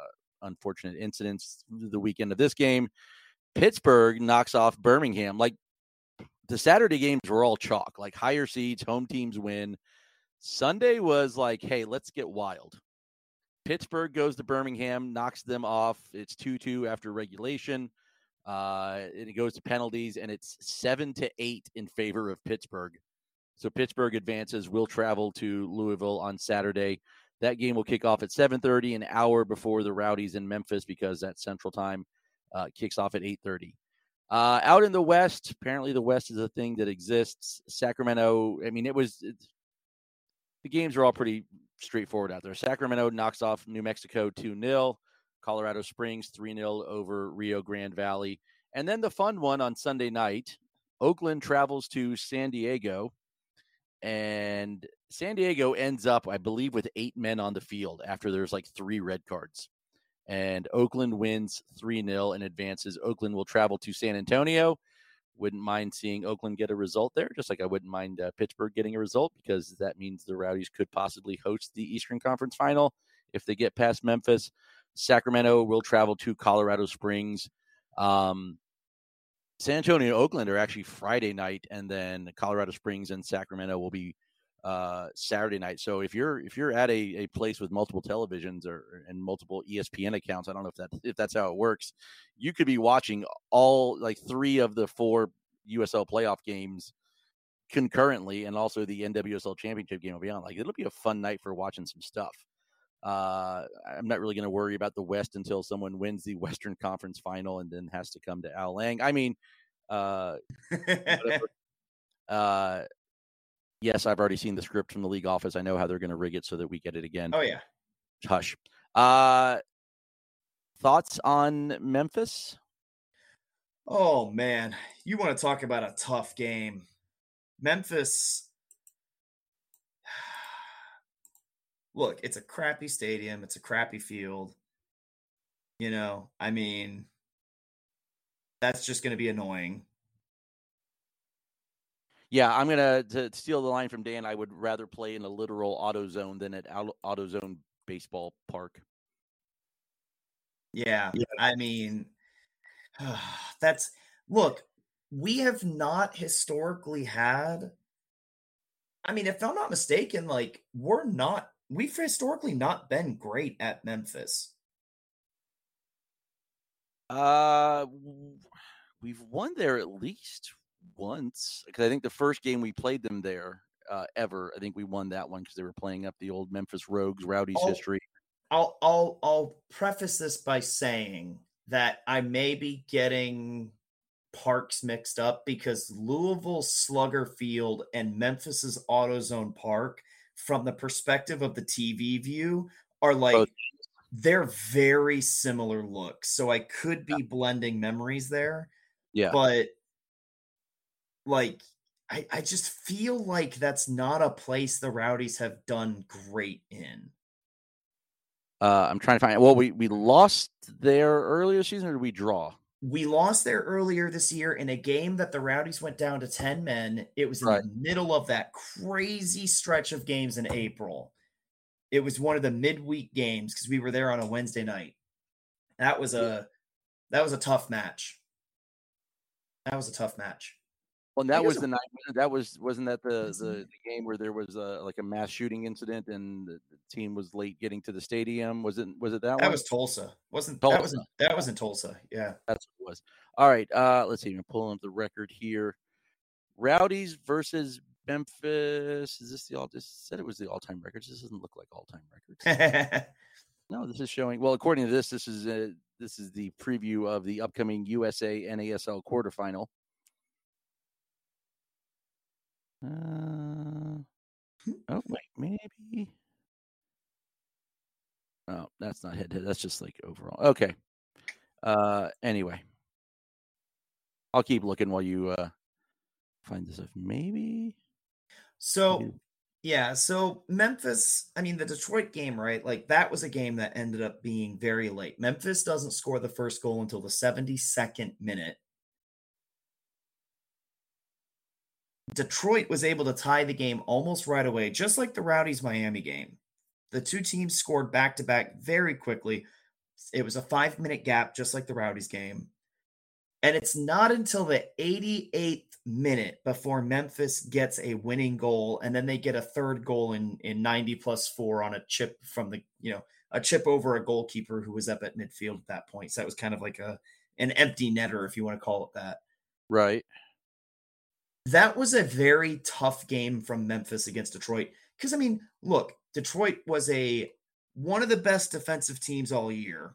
unfortunate incidents the weekend of this game. Pittsburgh knocks off Birmingham. Like, the Saturday games were all chalk, like higher seeds, home teams win. Sunday was like, hey, let's get wild. Pittsburgh goes to Birmingham, knocks them off. It's two two after regulation. Uh, and it goes to penalties, and it's seven to eight in favor of Pittsburgh. So Pittsburgh advances, will travel to Louisville on Saturday. That game will kick off at seven thirty, an hour before the Rowdies in Memphis, because that's Central Time. Uh, kicks off at eight thirty. Uh, out in the West, apparently the West is a thing that exists. Sacramento, I mean, it was it, the games are all pretty straightforward out there. Sacramento knocks off New Mexico two nil. Colorado Springs three nil over Rio Grande Valley. And then the fun one on Sunday night, Oakland travels to San Diego. And San Diego ends up, I believe, with eight men on the field after there's like three red cards. And Oakland wins three nil and advances. Oakland will travel to San Antonio. Wouldn't mind seeing Oakland get a result there, just like I wouldn't mind uh, Pittsburgh getting a result, because that means the Rowdies could possibly host the Eastern Conference Final if they get past Memphis. Sacramento will travel to Colorado Springs. Um, San Antonio and Oakland are actually Friday night, and then Colorado Springs and Sacramento will be uh, Saturday night. So if you're if you're at a, a place with multiple televisions or and multiple E S P N accounts, I don't know if that if that's how it works, you could be watching all like three of the four U S L playoff games concurrently, and also the N W S L championship game will be on. Like, it'll be a fun night for watching some stuff. Uh, I'm not really going to worry about the West until someone wins the Western Conference Final and then has to come to Al Lang. I mean, uh, uh, yes, I've already seen the script from the league office. I know how they're going to rig it so that we get it again. Oh, yeah. Hush. Uh, thoughts on Memphis? Oh, man. You want to talk about a tough game. Memphis... Look, it's a crappy stadium. It's a crappy field. You know, I mean, that's just going to be annoying. Yeah, I'm going to steal the line from Dan. I would rather play in a literal AutoZone than at AutoZone baseball park. Yeah, yeah. I mean, that's, look, we have not historically had, I mean, if I'm not mistaken, like, we're not, we've historically not been great at Memphis. Uh, we've won there at least once, because I think the first game we played them there uh, ever, I think we won that one because they were playing up the old Memphis Rogues Rowdies I'll, history. I'll I'll I'll preface this by saying that I may be getting parks mixed up, because Louisville's Slugger Field and Memphis's AutoZone Park, from the perspective of the T V view, are like, Both. They're very similar looks. So I could be yeah. blending memories there. Yeah. But like, I, I just feel like that's not a place the Rowdies have done great in. Uh, I'm trying to find, well, we, we lost there earlier this season, or did we draw? We lost there earlier this year in a game that the Rowdies went down to ten men. It was in right. the middle of that crazy stretch of games in April. It was one of the midweek games because we were there on a Wednesday night. That was a yeah. that was a tough match. That was a tough match. Well, and that was the night. That was wasn't that the, the, the game where there was a, like a mass shooting incident and the, the team was late getting to the stadium? Was it was it that, that one? That was Tulsa. Wasn't Tulsa. that was that was in Tulsa? Yeah, that's what it was. All right, uh, let's see. I'm pulling up the record here. Rowdies versus Memphis. Is this the all? This said it was the all-time records. This doesn't look like all-time records. No, this is showing. Well, according to this, this is a, this is the preview of the upcoming U S A N A S L quarterfinal. Uh, oh wait, maybe. Oh, that's not head to head. That's just like overall. Okay. Uh, anyway, I'll keep looking while you uh find this. If maybe. So, maybe. yeah. So Memphis. I mean, the Detroit game, right? Like that was a game that ended up being very late. Memphis doesn't score the first goal until the seventy-second minute. Detroit was able to tie the game almost right away, just like the Rowdies Miami game. The two teams scored back-to-back very quickly. It was a five-minute gap, just like the Rowdies game. And it's not until the eighty-eighth minute before Memphis gets a winning goal, and then they get a third goal in, in ninety plus four on a chip from the, you know, a chip over a goalkeeper who was up at midfield at that point. So that was kind of like a an empty netter, if you want to call it that. Right. That was a very tough game from Memphis against Detroit. Because, I mean, look, Detroit was a one of the best defensive teams all year.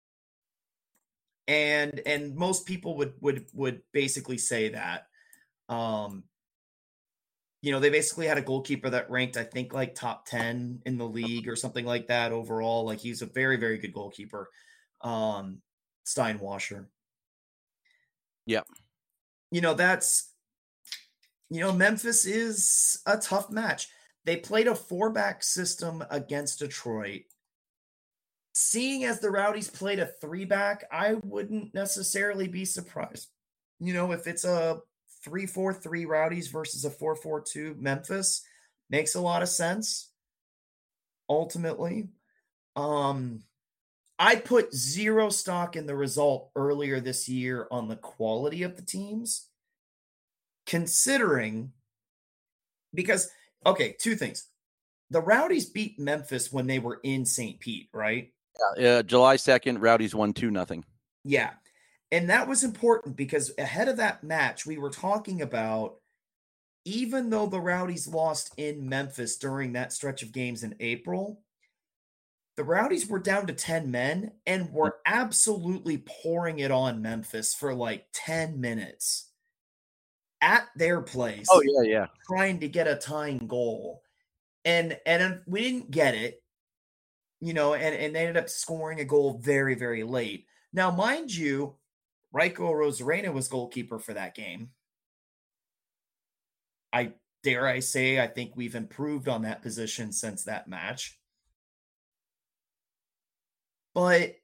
And and most people would would would basically say that. Um, you know, they basically had a goalkeeper that ranked, I think, like top ten in the league or something like that overall. Like, he's a very, very good goalkeeper. Um, Steinwasser. Yeah. You know, that's, you know, Memphis is a tough match. They played a four-back system against Detroit. Seeing as the Rowdies played a three-back, I wouldn't necessarily be surprised. You know, if it's a three four three Rowdies versus a four four two Memphis, makes a lot of sense, ultimately. Um, I put zero stock in the result earlier this year on the quality of the teams, considering, because, okay, two things. The Rowdies beat Memphis when they were in Saint Pete, right? Uh, July second, Rowdies won two nothing. Yeah. And that was important because ahead of that match, we were talking about, even though the Rowdies lost in Memphis during that stretch of games in April, the Rowdies were down to ten men and were absolutely pouring it on Memphis for like ten minutes at their place. Oh, yeah, yeah. Trying to get a tying goal. And and we didn't get it, you know, and, and they ended up scoring a goal very, very late. Now, mind you, Raiko Rosarena was goalkeeper for that game. I dare I say, I think we've improved on that position since that match. But,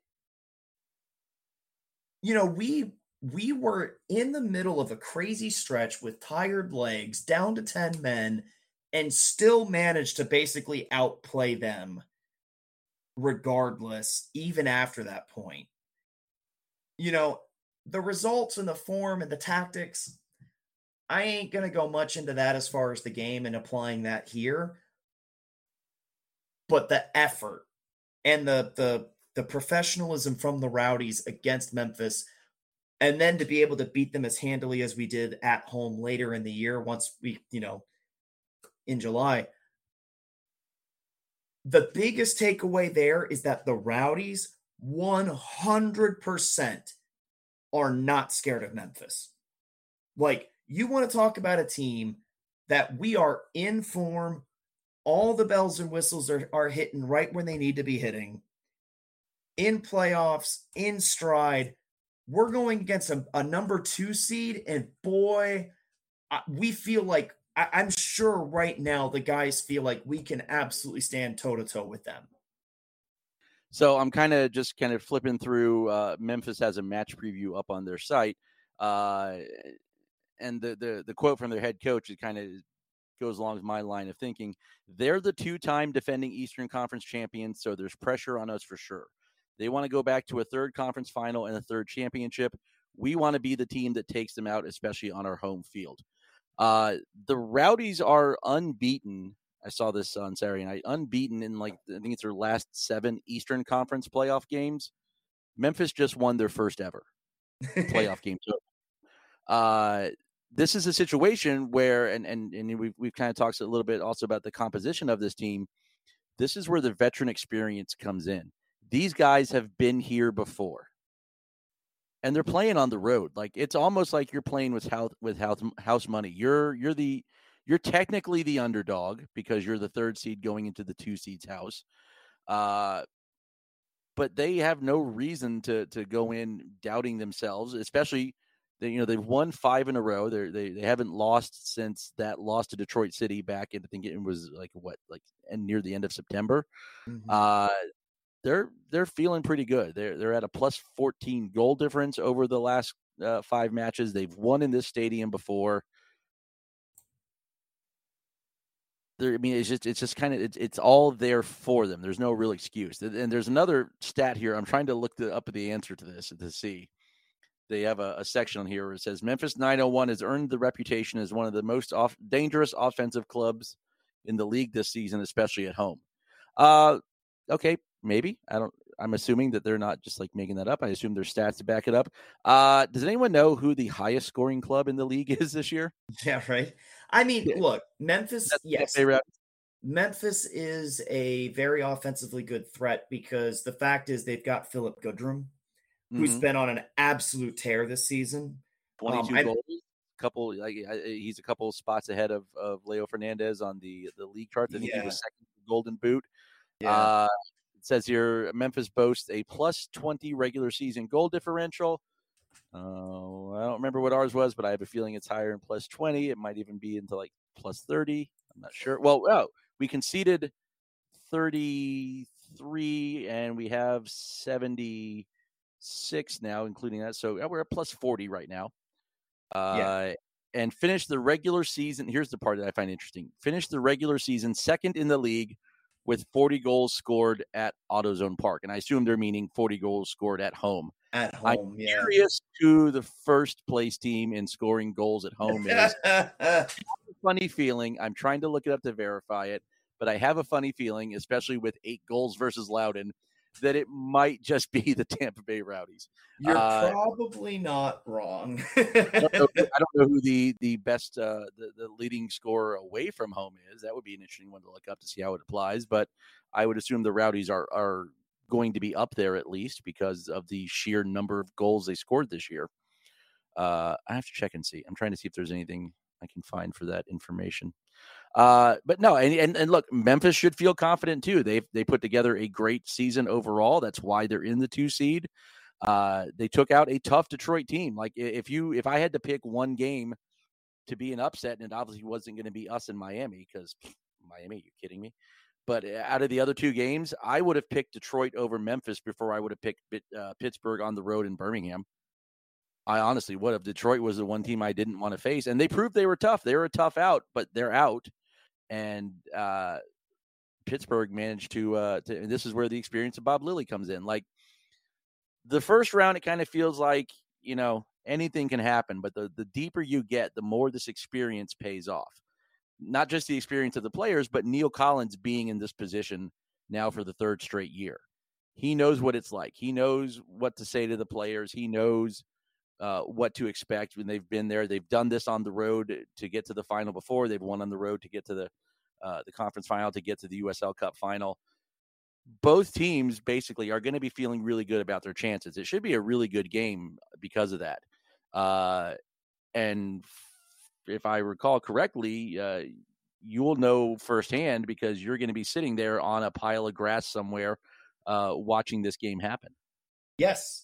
you know, we we were in the middle of a crazy stretch with tired legs, down to ten men, and still managed to basically outplay them regardless, even after that point. You know, the results and the form and the tactics, I ain't going to go much into that as far as the game and applying that here. But the effort and the the the professionalism from the Rowdies against Memphis, and then to be able to beat them as handily as we did at home later in the year, once we, you know, in July. The biggest takeaway there is that the Rowdies one hundred percent are not scared of Memphis. Like, you want to talk about a team that we are in form, all the bells and whistles are, are hitting right when they need to be hitting. In playoffs, in stride, we're going against a, a number two seed, and boy, we feel like, I, I'm sure right now the guys feel like we can absolutely stand toe-to-toe with them. So I'm kind of just kind of flipping through. Uh, Memphis has a match preview up on their site, uh, and the, the the quote from their head coach, it kind of goes along with my line of thinking. They're the two-time defending Eastern Conference champions, so there's pressure on us for sure. They want to go back to a third conference final and a third championship. We want to be the team that takes them out, especially on our home field. Uh, the Rowdies are unbeaten. I saw this on Saturday night. Unbeaten in, like, I think it's their last seven Eastern Conference playoff games. Memphis just won their first ever playoff game. So, uh, this is a situation where, and and and we've we've kind of talked a little bit also about the composition of this team. This is where the veteran experience comes in. These guys have been here before, and they're playing on the road. Like, it's almost like you're playing with house with house house money. You're you're the you're technically the underdog because you're the third seed going into the two seeds house. Uh, but they have no reason to to go in doubting themselves, especially they, you know, they've won five in a row. They they they haven't lost since that loss to Detroit City back in, I think it was like what like and near the end of September. Mm-hmm. Uh, they're they're feeling pretty good. They're they're at a plus fourteen goal difference over the last uh, five matches. They've won in this stadium before. there, I mean, it's just it's just kind of it's it's all there for them. There's no real excuse. And there's another stat here. I'm trying to look the, up the answer to this to see. They have a, a section on here where it says Memphis nine oh one has earned the reputation as one of the most off, dangerous offensive clubs in the league this season, especially at home. Uh, okay, maybe. I don't. I'm assuming that they're not just like making that up. I assume there's stats to back it up. Uh, does anyone know who the highest scoring club in the league is this year? Yeah, right. I mean, Yeah. look, Memphis. That's Yes, my favorite. Memphis is a very offensively good threat because the fact is they've got Philip Goodrum, who's Mhm. been on an absolute tear this season. twenty-two Um, I- goals. Couple like I- I- he's a couple spots ahead of, of Leo Fernandez on the the league chart. I think he Yeah. was second for Golden Boot. Yeah. Uh, it says here Memphis boasts a plus twenty regular season goal differential. Uh, I don't remember what ours was, but I have a feeling it's higher than plus twenty. It might even be into like plus thirty. I'm not sure. Well, oh, we conceded thirty-three and we have seventy-six now, including that. So yeah, we're at plus forty right now. Uh, Yeah. And finished the regular season. Here's the part that I find interesting. Finished the regular season second in the league with forty goals scored at AutoZone Park. And I assume they're meaning forty goals scored at home. At I'm home, yeah. curious who the first place team in scoring goals at home is. Funny feeling. I'm trying to look it up to verify it, but I have a funny feeling, especially with eight goals versus Loudoun, that it might just be the Tampa Bay Rowdies. You're Uh, probably not wrong. I don't know, I don't know who the the best uh, the, the leading scorer away from home is. That would be an interesting one to look up to see how it applies. But I would assume the Rowdies are are going to be up there at least because of the sheer number of goals they scored this year. Uh, I have to check and see. I'm trying to see if there's anything I can find for that information. Uh, but no, and, and and look, Memphis should feel confident too. They they put together a great season overall. That's why they're in the two seed. Uh, they took out a tough Detroit team. Like if you if I had to pick one game to be an upset, and it obviously wasn't going to be us in Miami because Miami, are you kidding me? But out of the other two games, I would have picked Detroit over Memphis before I would have picked uh, Pittsburgh on the road in Birmingham. I honestly would have. Detroit was the one team I didn't want to face, and they proved they were tough. They were a tough out, but they're out. And uh, Pittsburgh managed to, uh, to, and this is where the experience of Bob Lilly comes in. Like the first round, it kind of feels like, you know, anything can happen, but the, the deeper you get, the more this experience pays off. Not just the experience of the players, but Neil Collins being in this position now for the third straight year. He knows what it's like. He knows what to say to the players. He knows uh, what to expect when they've been there. They've done this on the road to get to the final before. They've won on the road to get to the uh, the conference final, to get to the U S L Cup final. Both teams basically are going to be feeling really good about their chances. It should be a really good game because of that. Uh, and if I recall correctly, uh, you'll know firsthand because you're going to be sitting there on a pile of grass somewhere uh, watching this game happen. Yes.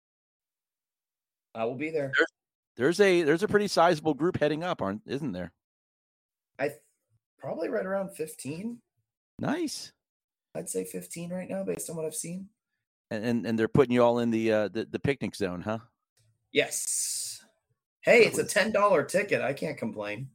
I will be there. There's, there's a there's a pretty sizable group heading up, aren't isn't there? I th- probably right around fifteen. Nice. I'd say fifteen right now based on what I've seen. And and, and they're putting you all in the, uh, the the picnic zone, huh? Yes. Hey, it's a ten dollars ticket. I can't complain.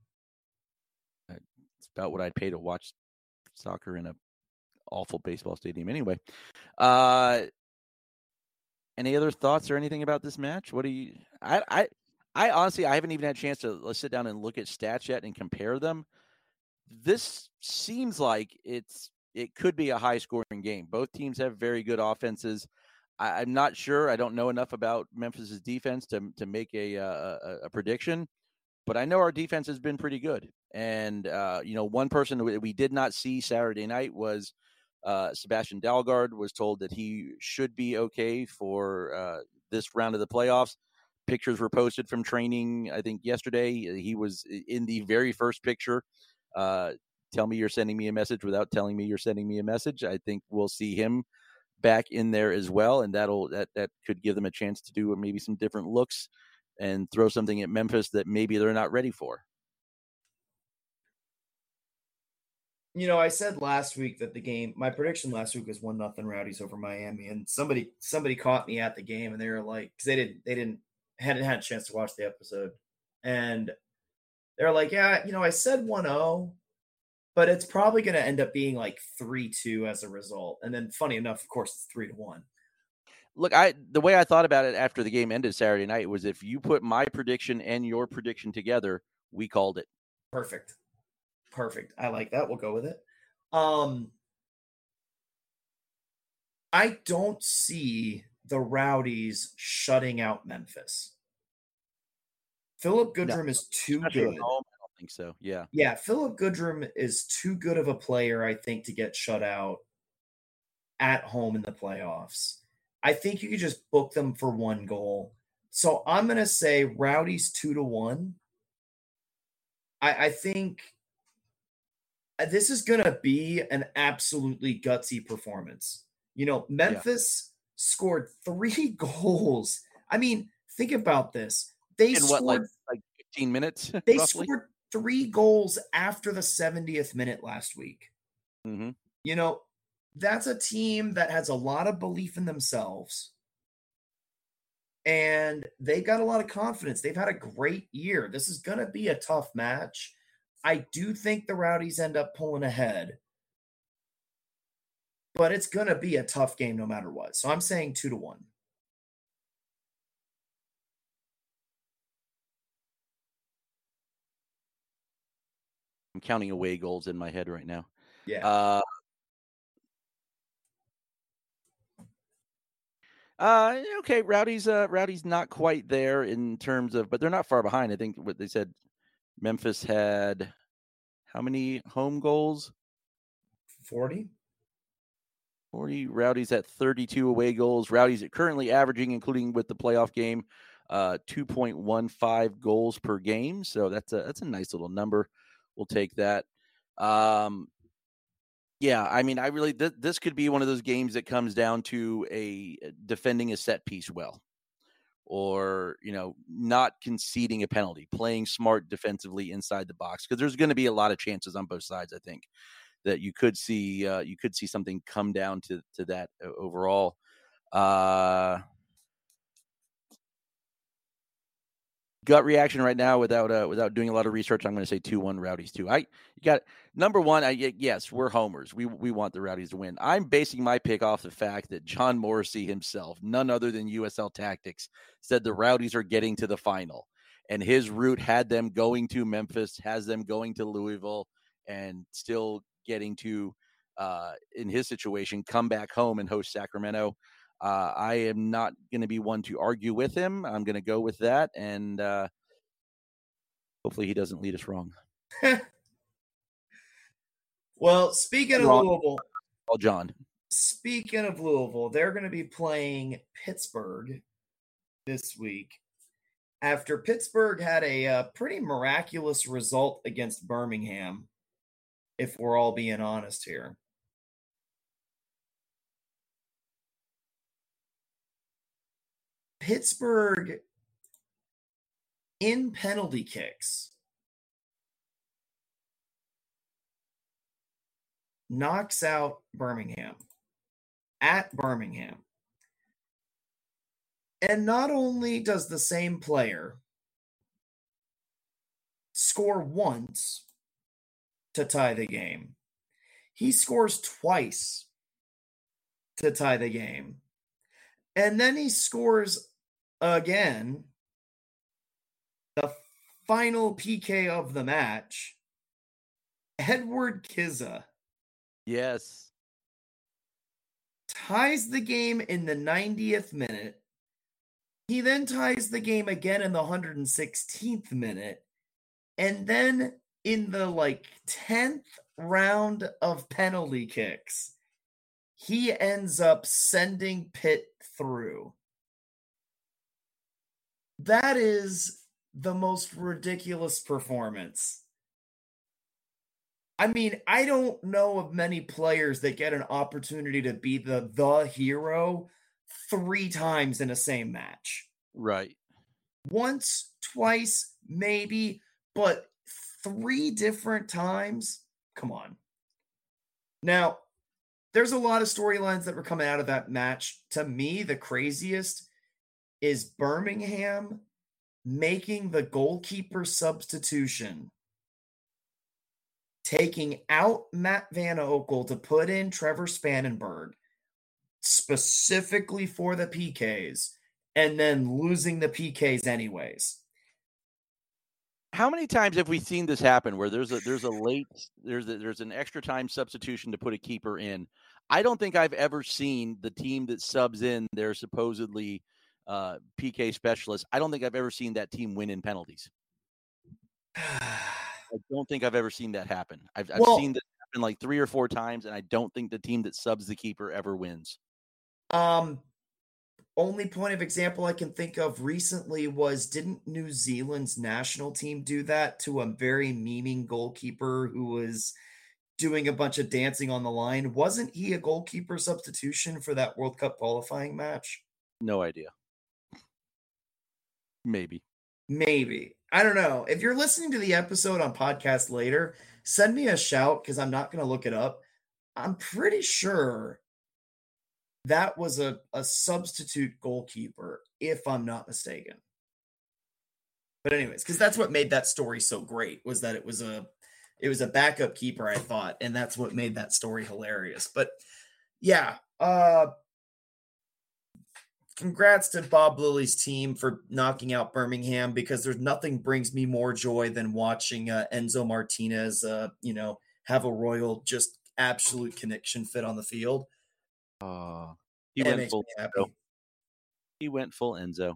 It's about what I'd pay to watch soccer in a awful baseball stadium anyway. Uh, any other thoughts or anything about this match? What do you I I I honestly I haven't even had a chance to let's sit down and look at stats yet and compare them. This seems like it's it could be a high scoring game. Both teams have very good offenses. I, I'm not sure. I don't know enough about Memphis's defense to to make a, a a prediction, but I know our defense has been pretty good. And uh, you know, one person we, we did not see Saturday night was uh, Sebastian Dalgard. Was told that he should be okay for uh, this round of the playoffs. Pictures were posted from training, I think yesterday. He was in the very first picture. Uh, tell me you're sending me a message without telling me you're sending me a message. I think we'll see him back in there as well, and that'll that that could give them a chance to do maybe some different looks and throw something at Memphis that maybe they're not ready for. You know, I said last week that the game, my prediction last week was one nothing Rowdies over Miami, and somebody somebody caught me at the game, and they were like, because they didn't they didn't hadn't had a chance to watch the episode, and they're like, yeah, you know, I said one oh, but it's probably going to end up being like three two as a result. And then funny enough, of course, it's three to one. Look, I the way I thought about it after the game ended Saturday night was if you put my prediction and your prediction together, we called it. Perfect. Perfect. I like that. We'll go with it. Um, I don't see the Rowdies shutting out Memphis. Philip Goodrum No, is too especially at good. home, I don't think so. Yeah. Yeah, Philip Goodrum is too good of a player, I think, to get shut out at home in the playoffs. I think you could just book them for one goal. So I'm going to say Rowdies two to one. I, I think this is going to be an absolutely gutsy performance. You know, Memphis yeah. scored three goals. I mean, think about this. They in scored, what, like, like fifteen minutes? They roughly? scored three goals after the seventieth minute last week. Mm-hmm. You know, that's a team that has a lot of belief in themselves. And they got a lot of confidence. They've had a great year. This is going to be a tough match. I do think the Rowdies end up pulling ahead. But it's going to be a tough game no matter what. So I'm saying two to one. I'm counting away goals in my head right now. Yeah. Uh, uh, okay, Rowdy's uh, Rowdy's not quite there in terms of, but they're not far behind. I think what they said, Memphis had how many home goals? forty. forty. Rowdy's at thirty-two away goals. Rowdy's currently averaging, including with the playoff game, uh, two point one five goals per game. So that's a that's a nice little number. We'll take that. Um, yeah, I mean, I really th- this could be one of those games that comes down to a defending a set piece well, or you know, not conceding a penalty, playing smart defensively inside the box, because there's going to be a lot of chances on both sides. I think that you could see uh, you could see something come down to to that overall. Uh, gut reaction right now without uh, without doing a lot of research, I'm going to say two one Rowdies too. I you got number one. I yes, we're homers. We we want the Rowdies to win. I'm basing my pick off the fact that John Morrissey himself, none other than U S L Tactics, said the Rowdies are getting to the final, and his route had them going to Memphis, has them going to Louisville, and still getting to, uh, in his situation, come back home and host Sacramento. Uh, I am not going to be one to argue with him. I'm going to go with that, and uh, hopefully he doesn't lead us wrong. Well, speaking wrong. of Louisville, oh, John. Speaking of Louisville, they're going to be playing Pittsburgh this week. After Pittsburgh had a uh, pretty miraculous result against Birmingham, if we're all being honest here. Pittsburgh, in penalty kicks, knocks out Birmingham at Birmingham. And not only does the same player score once to tie the game, he scores twice to tie the game. And then he scores again, the final P K of the match. Edward Kizza. Yes. Ties the game in the ninetieth minute. He then ties the game again in the one hundred sixteenth minute. And then in the like tenth round of penalty kicks, he ends up sending Pitt through. That is the most ridiculous performance. I mean, I don't know of many players that get an opportunity to be the the hero three times in a same match. Right. Once, twice, maybe, but three different times? Come on. Now, there's a lot of storylines that were coming out of that match. To me, the craziest is Birmingham making the goalkeeper substitution taking out Matt Van Okel to put in Trevor Spannenberg specifically for the P Ks and then losing the P Ks anyways. How many times have we seen this happen where there's a there's a late there's a, there's an extra time substitution to put a keeper in? I don't think I've ever seen the team that subs in their supposedly uh, P K specialist. I don't think I've ever seen that team win in penalties. I don't think I've ever seen that happen. I've, I've Well- seen that happen like three or four times, and I don't think the team that subs the keeper ever wins. Um, only point of example I can think of recently was, didn't New Zealand's national team do that to a very memeing goalkeeper who was doing a bunch of dancing on the line? Wasn't he a goalkeeper substitution for that World Cup qualifying match? No idea. Maybe. Maybe. I don't know. If you're listening to the episode on podcast later, send me a shout because I'm not going to look it up. I'm pretty sure that was a, a substitute goalkeeper, if I'm not mistaken. But anyways, because that's what made that story so great, was that it was a it was a backup keeper, I thought, and that's what made that story hilarious. But yeah, uh congrats to Bob Lilly's team for knocking out Birmingham, because there's nothing brings me more joy than watching uh, Enzo Martinez, uh, you know, have a royal, just absolute connection fit on the field. Uh, he It went makes full me happy. Enzo. He went full Enzo.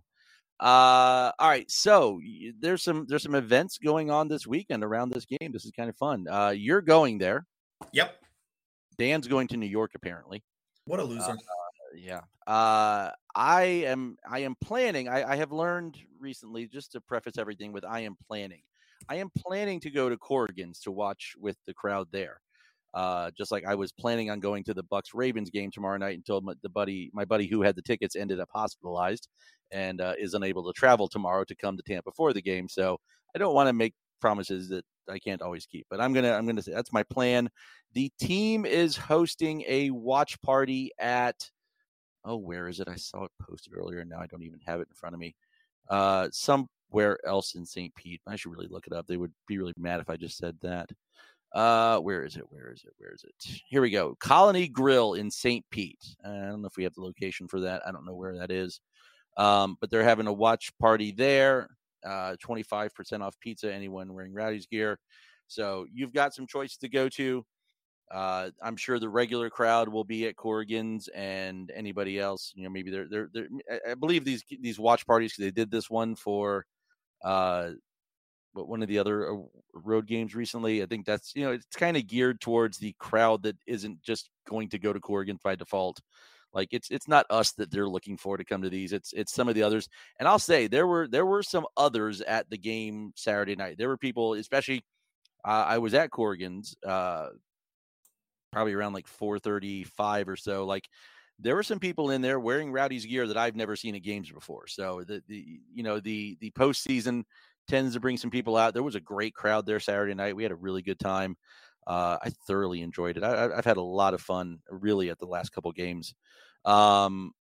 Uh, all right. So y- there's some there's some events going on this weekend around this game. This is kind of fun. Uh, you're going there. Yep. Dan's going to New York apparently. What a loser. Yeah. Uh, I am I am planning. I, I have learned recently, just to preface everything with I am planning. I am planning to go to Corrigan's to watch with the crowd there. Uh, just like I was planning on going to the Bucks Ravens game tomorrow night until my, the buddy, my buddy who had the tickets ended up hospitalized and uh, is unable to travel tomorrow to come to Tampa for the game. So I don't want to make promises that I can't always keep, but I'm gonna I'm gonna say that's my plan. The team is hosting a watch party at oh where is it? I saw it posted earlier and now I don't even have it in front of me. Uh, somewhere else in Saint Pete. I should really look it up. They would be really mad if I just said that. Uh, where is it? Where is it? Where is it? Here we go. Colony Grill in Saint Pete. Uh, I don't know if we have the location for that. I don't know where that is. Um, but they're having a watch party there. Uh, twenty-five percent off pizza, anyone wearing Rowdy's gear. So you've got some choices to go to. Uh, I'm sure the regular crowd will be at Corrigan's, and anybody else, you know, maybe they're, they're, they're I believe these, these watch parties, because they did this one for, uh, but one of the other road games recently. I think that's, you know, it's kind of geared towards the crowd that isn't just going to go to Corrigan by default. Like it's, it's not us that they're looking for to come to these. It's, it's some of the others. And I'll say there were, there were some others at the game Saturday night. There were people, especially uh, I was at Corrigan's uh, probably around like four thirty-five or so. Like there were some people in there wearing Rowdy's gear that I've never seen at games before. So the, the, you know, the, the postseason tends to bring some people out. There was a great crowd there Saturday night. We had a really good time. Uh, I thoroughly enjoyed it. I, I've had a lot of fun really at the last couple games. Um,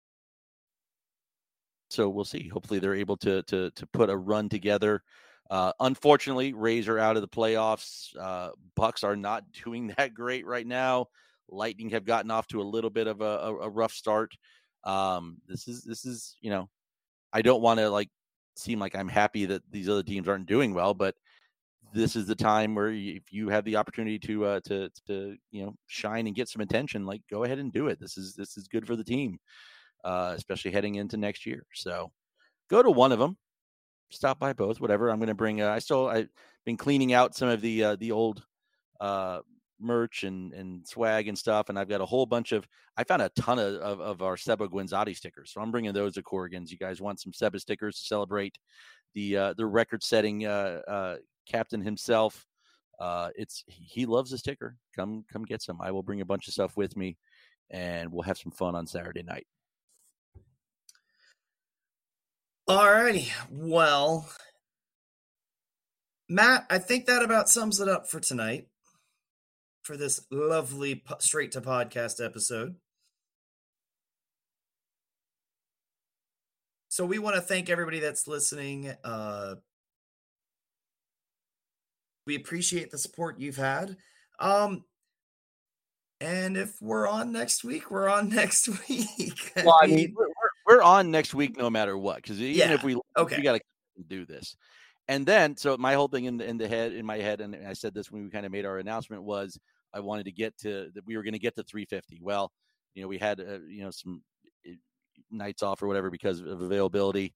so we'll see. Hopefully they're able to, to, to put a run together. Uh, unfortunately, Rays are out of the playoffs. Uh, Bucks are not doing that great right now. Lightning have gotten off to a little bit of a, a, a rough start. Um, this is, this is, you know, I don't want to like seem like I'm happy that these other teams aren't doing well, but this is the time where you, if you have the opportunity to, uh, to, to, you know, shine and get some attention, like go ahead and do it. This is, this is good for the team, uh, especially heading into next year. So go to one of them, stop by both, whatever. I'm going to bring, uh, I still, I've been cleaning out some of the, uh, the old, uh, merch and, and swag and stuff. And I've got a whole bunch of, I found a ton of, of, of our Seba Guinzotti stickers. So I'm bringing those to Corrigan's. You guys want some Seba stickers to celebrate the, uh, the record setting, uh, uh, captain himself. Uh, it's, he loves a sticker. Come, come get some. I will bring a bunch of stuff with me and we'll have some fun on Saturday night. All righty. Well, Matt, I think that about sums it up for tonight, for this lovely po- straight to podcast episode. So we want to thank everybody that's listening. Uh, we appreciate the support you've had. Um, and if we're on next week, we're on next week. Well, I mean, we're, we're, we're on next week no matter what, because even Yeah, if we okay. we got to do this. And then, so my whole thing in the, in the head, in my head, and I said this when we kind of made our announcement, was I wanted to get to that we were going to get to three fifty. Well, you know, we had uh, you know some nights off or whatever because of availability.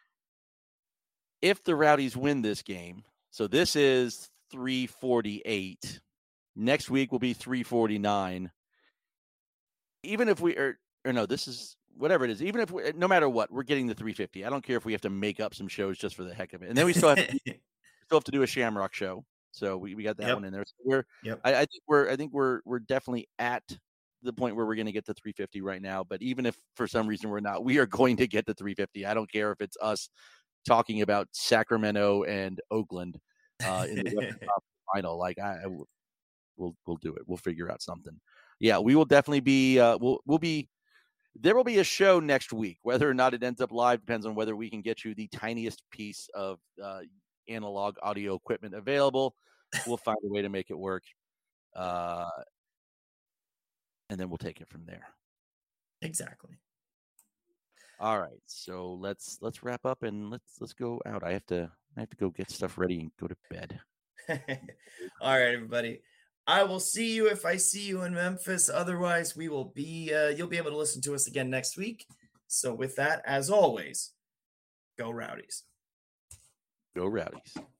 If the Rowdies win this game, so this is three forty-eight. Next week will be three forty-nine. Even if we are, or no, this is whatever it is. Even if we, no matter what, we're getting the three fifty. I don't care if we have to make up some shows just for the heck of it. And then we still have to, still have to do a Shamrock show. So we, we got that Yep. one in there. So we're, Yep. I, I think we're, I think we're, we're definitely at the point where we're going to get to three fifty right now. But even if for some reason we're not, we are going to get to three fifty. I don't care if it's us talking about Sacramento and Oakland uh, in the Western Conference final. Like I, I, we'll, we'll do it. We'll figure out something. Yeah, we will definitely be, uh, we'll, we'll be, there will be a show next week. Whether or not it ends up live depends on whether we can get you the tiniest piece of uh, analog audio equipment available. We'll find a way to make it work. Uh, and then we'll take it from there. Exactly. All right. So let's, let's wrap up and let's, let's go out. I have to, I have to go get stuff ready and go to bed. All right, everybody. I will see you if I see you in Memphis. Otherwise, we will be, uh, you'll be able to listen to us again next week. So with that, as always, go Rowdies. Go Rowdies.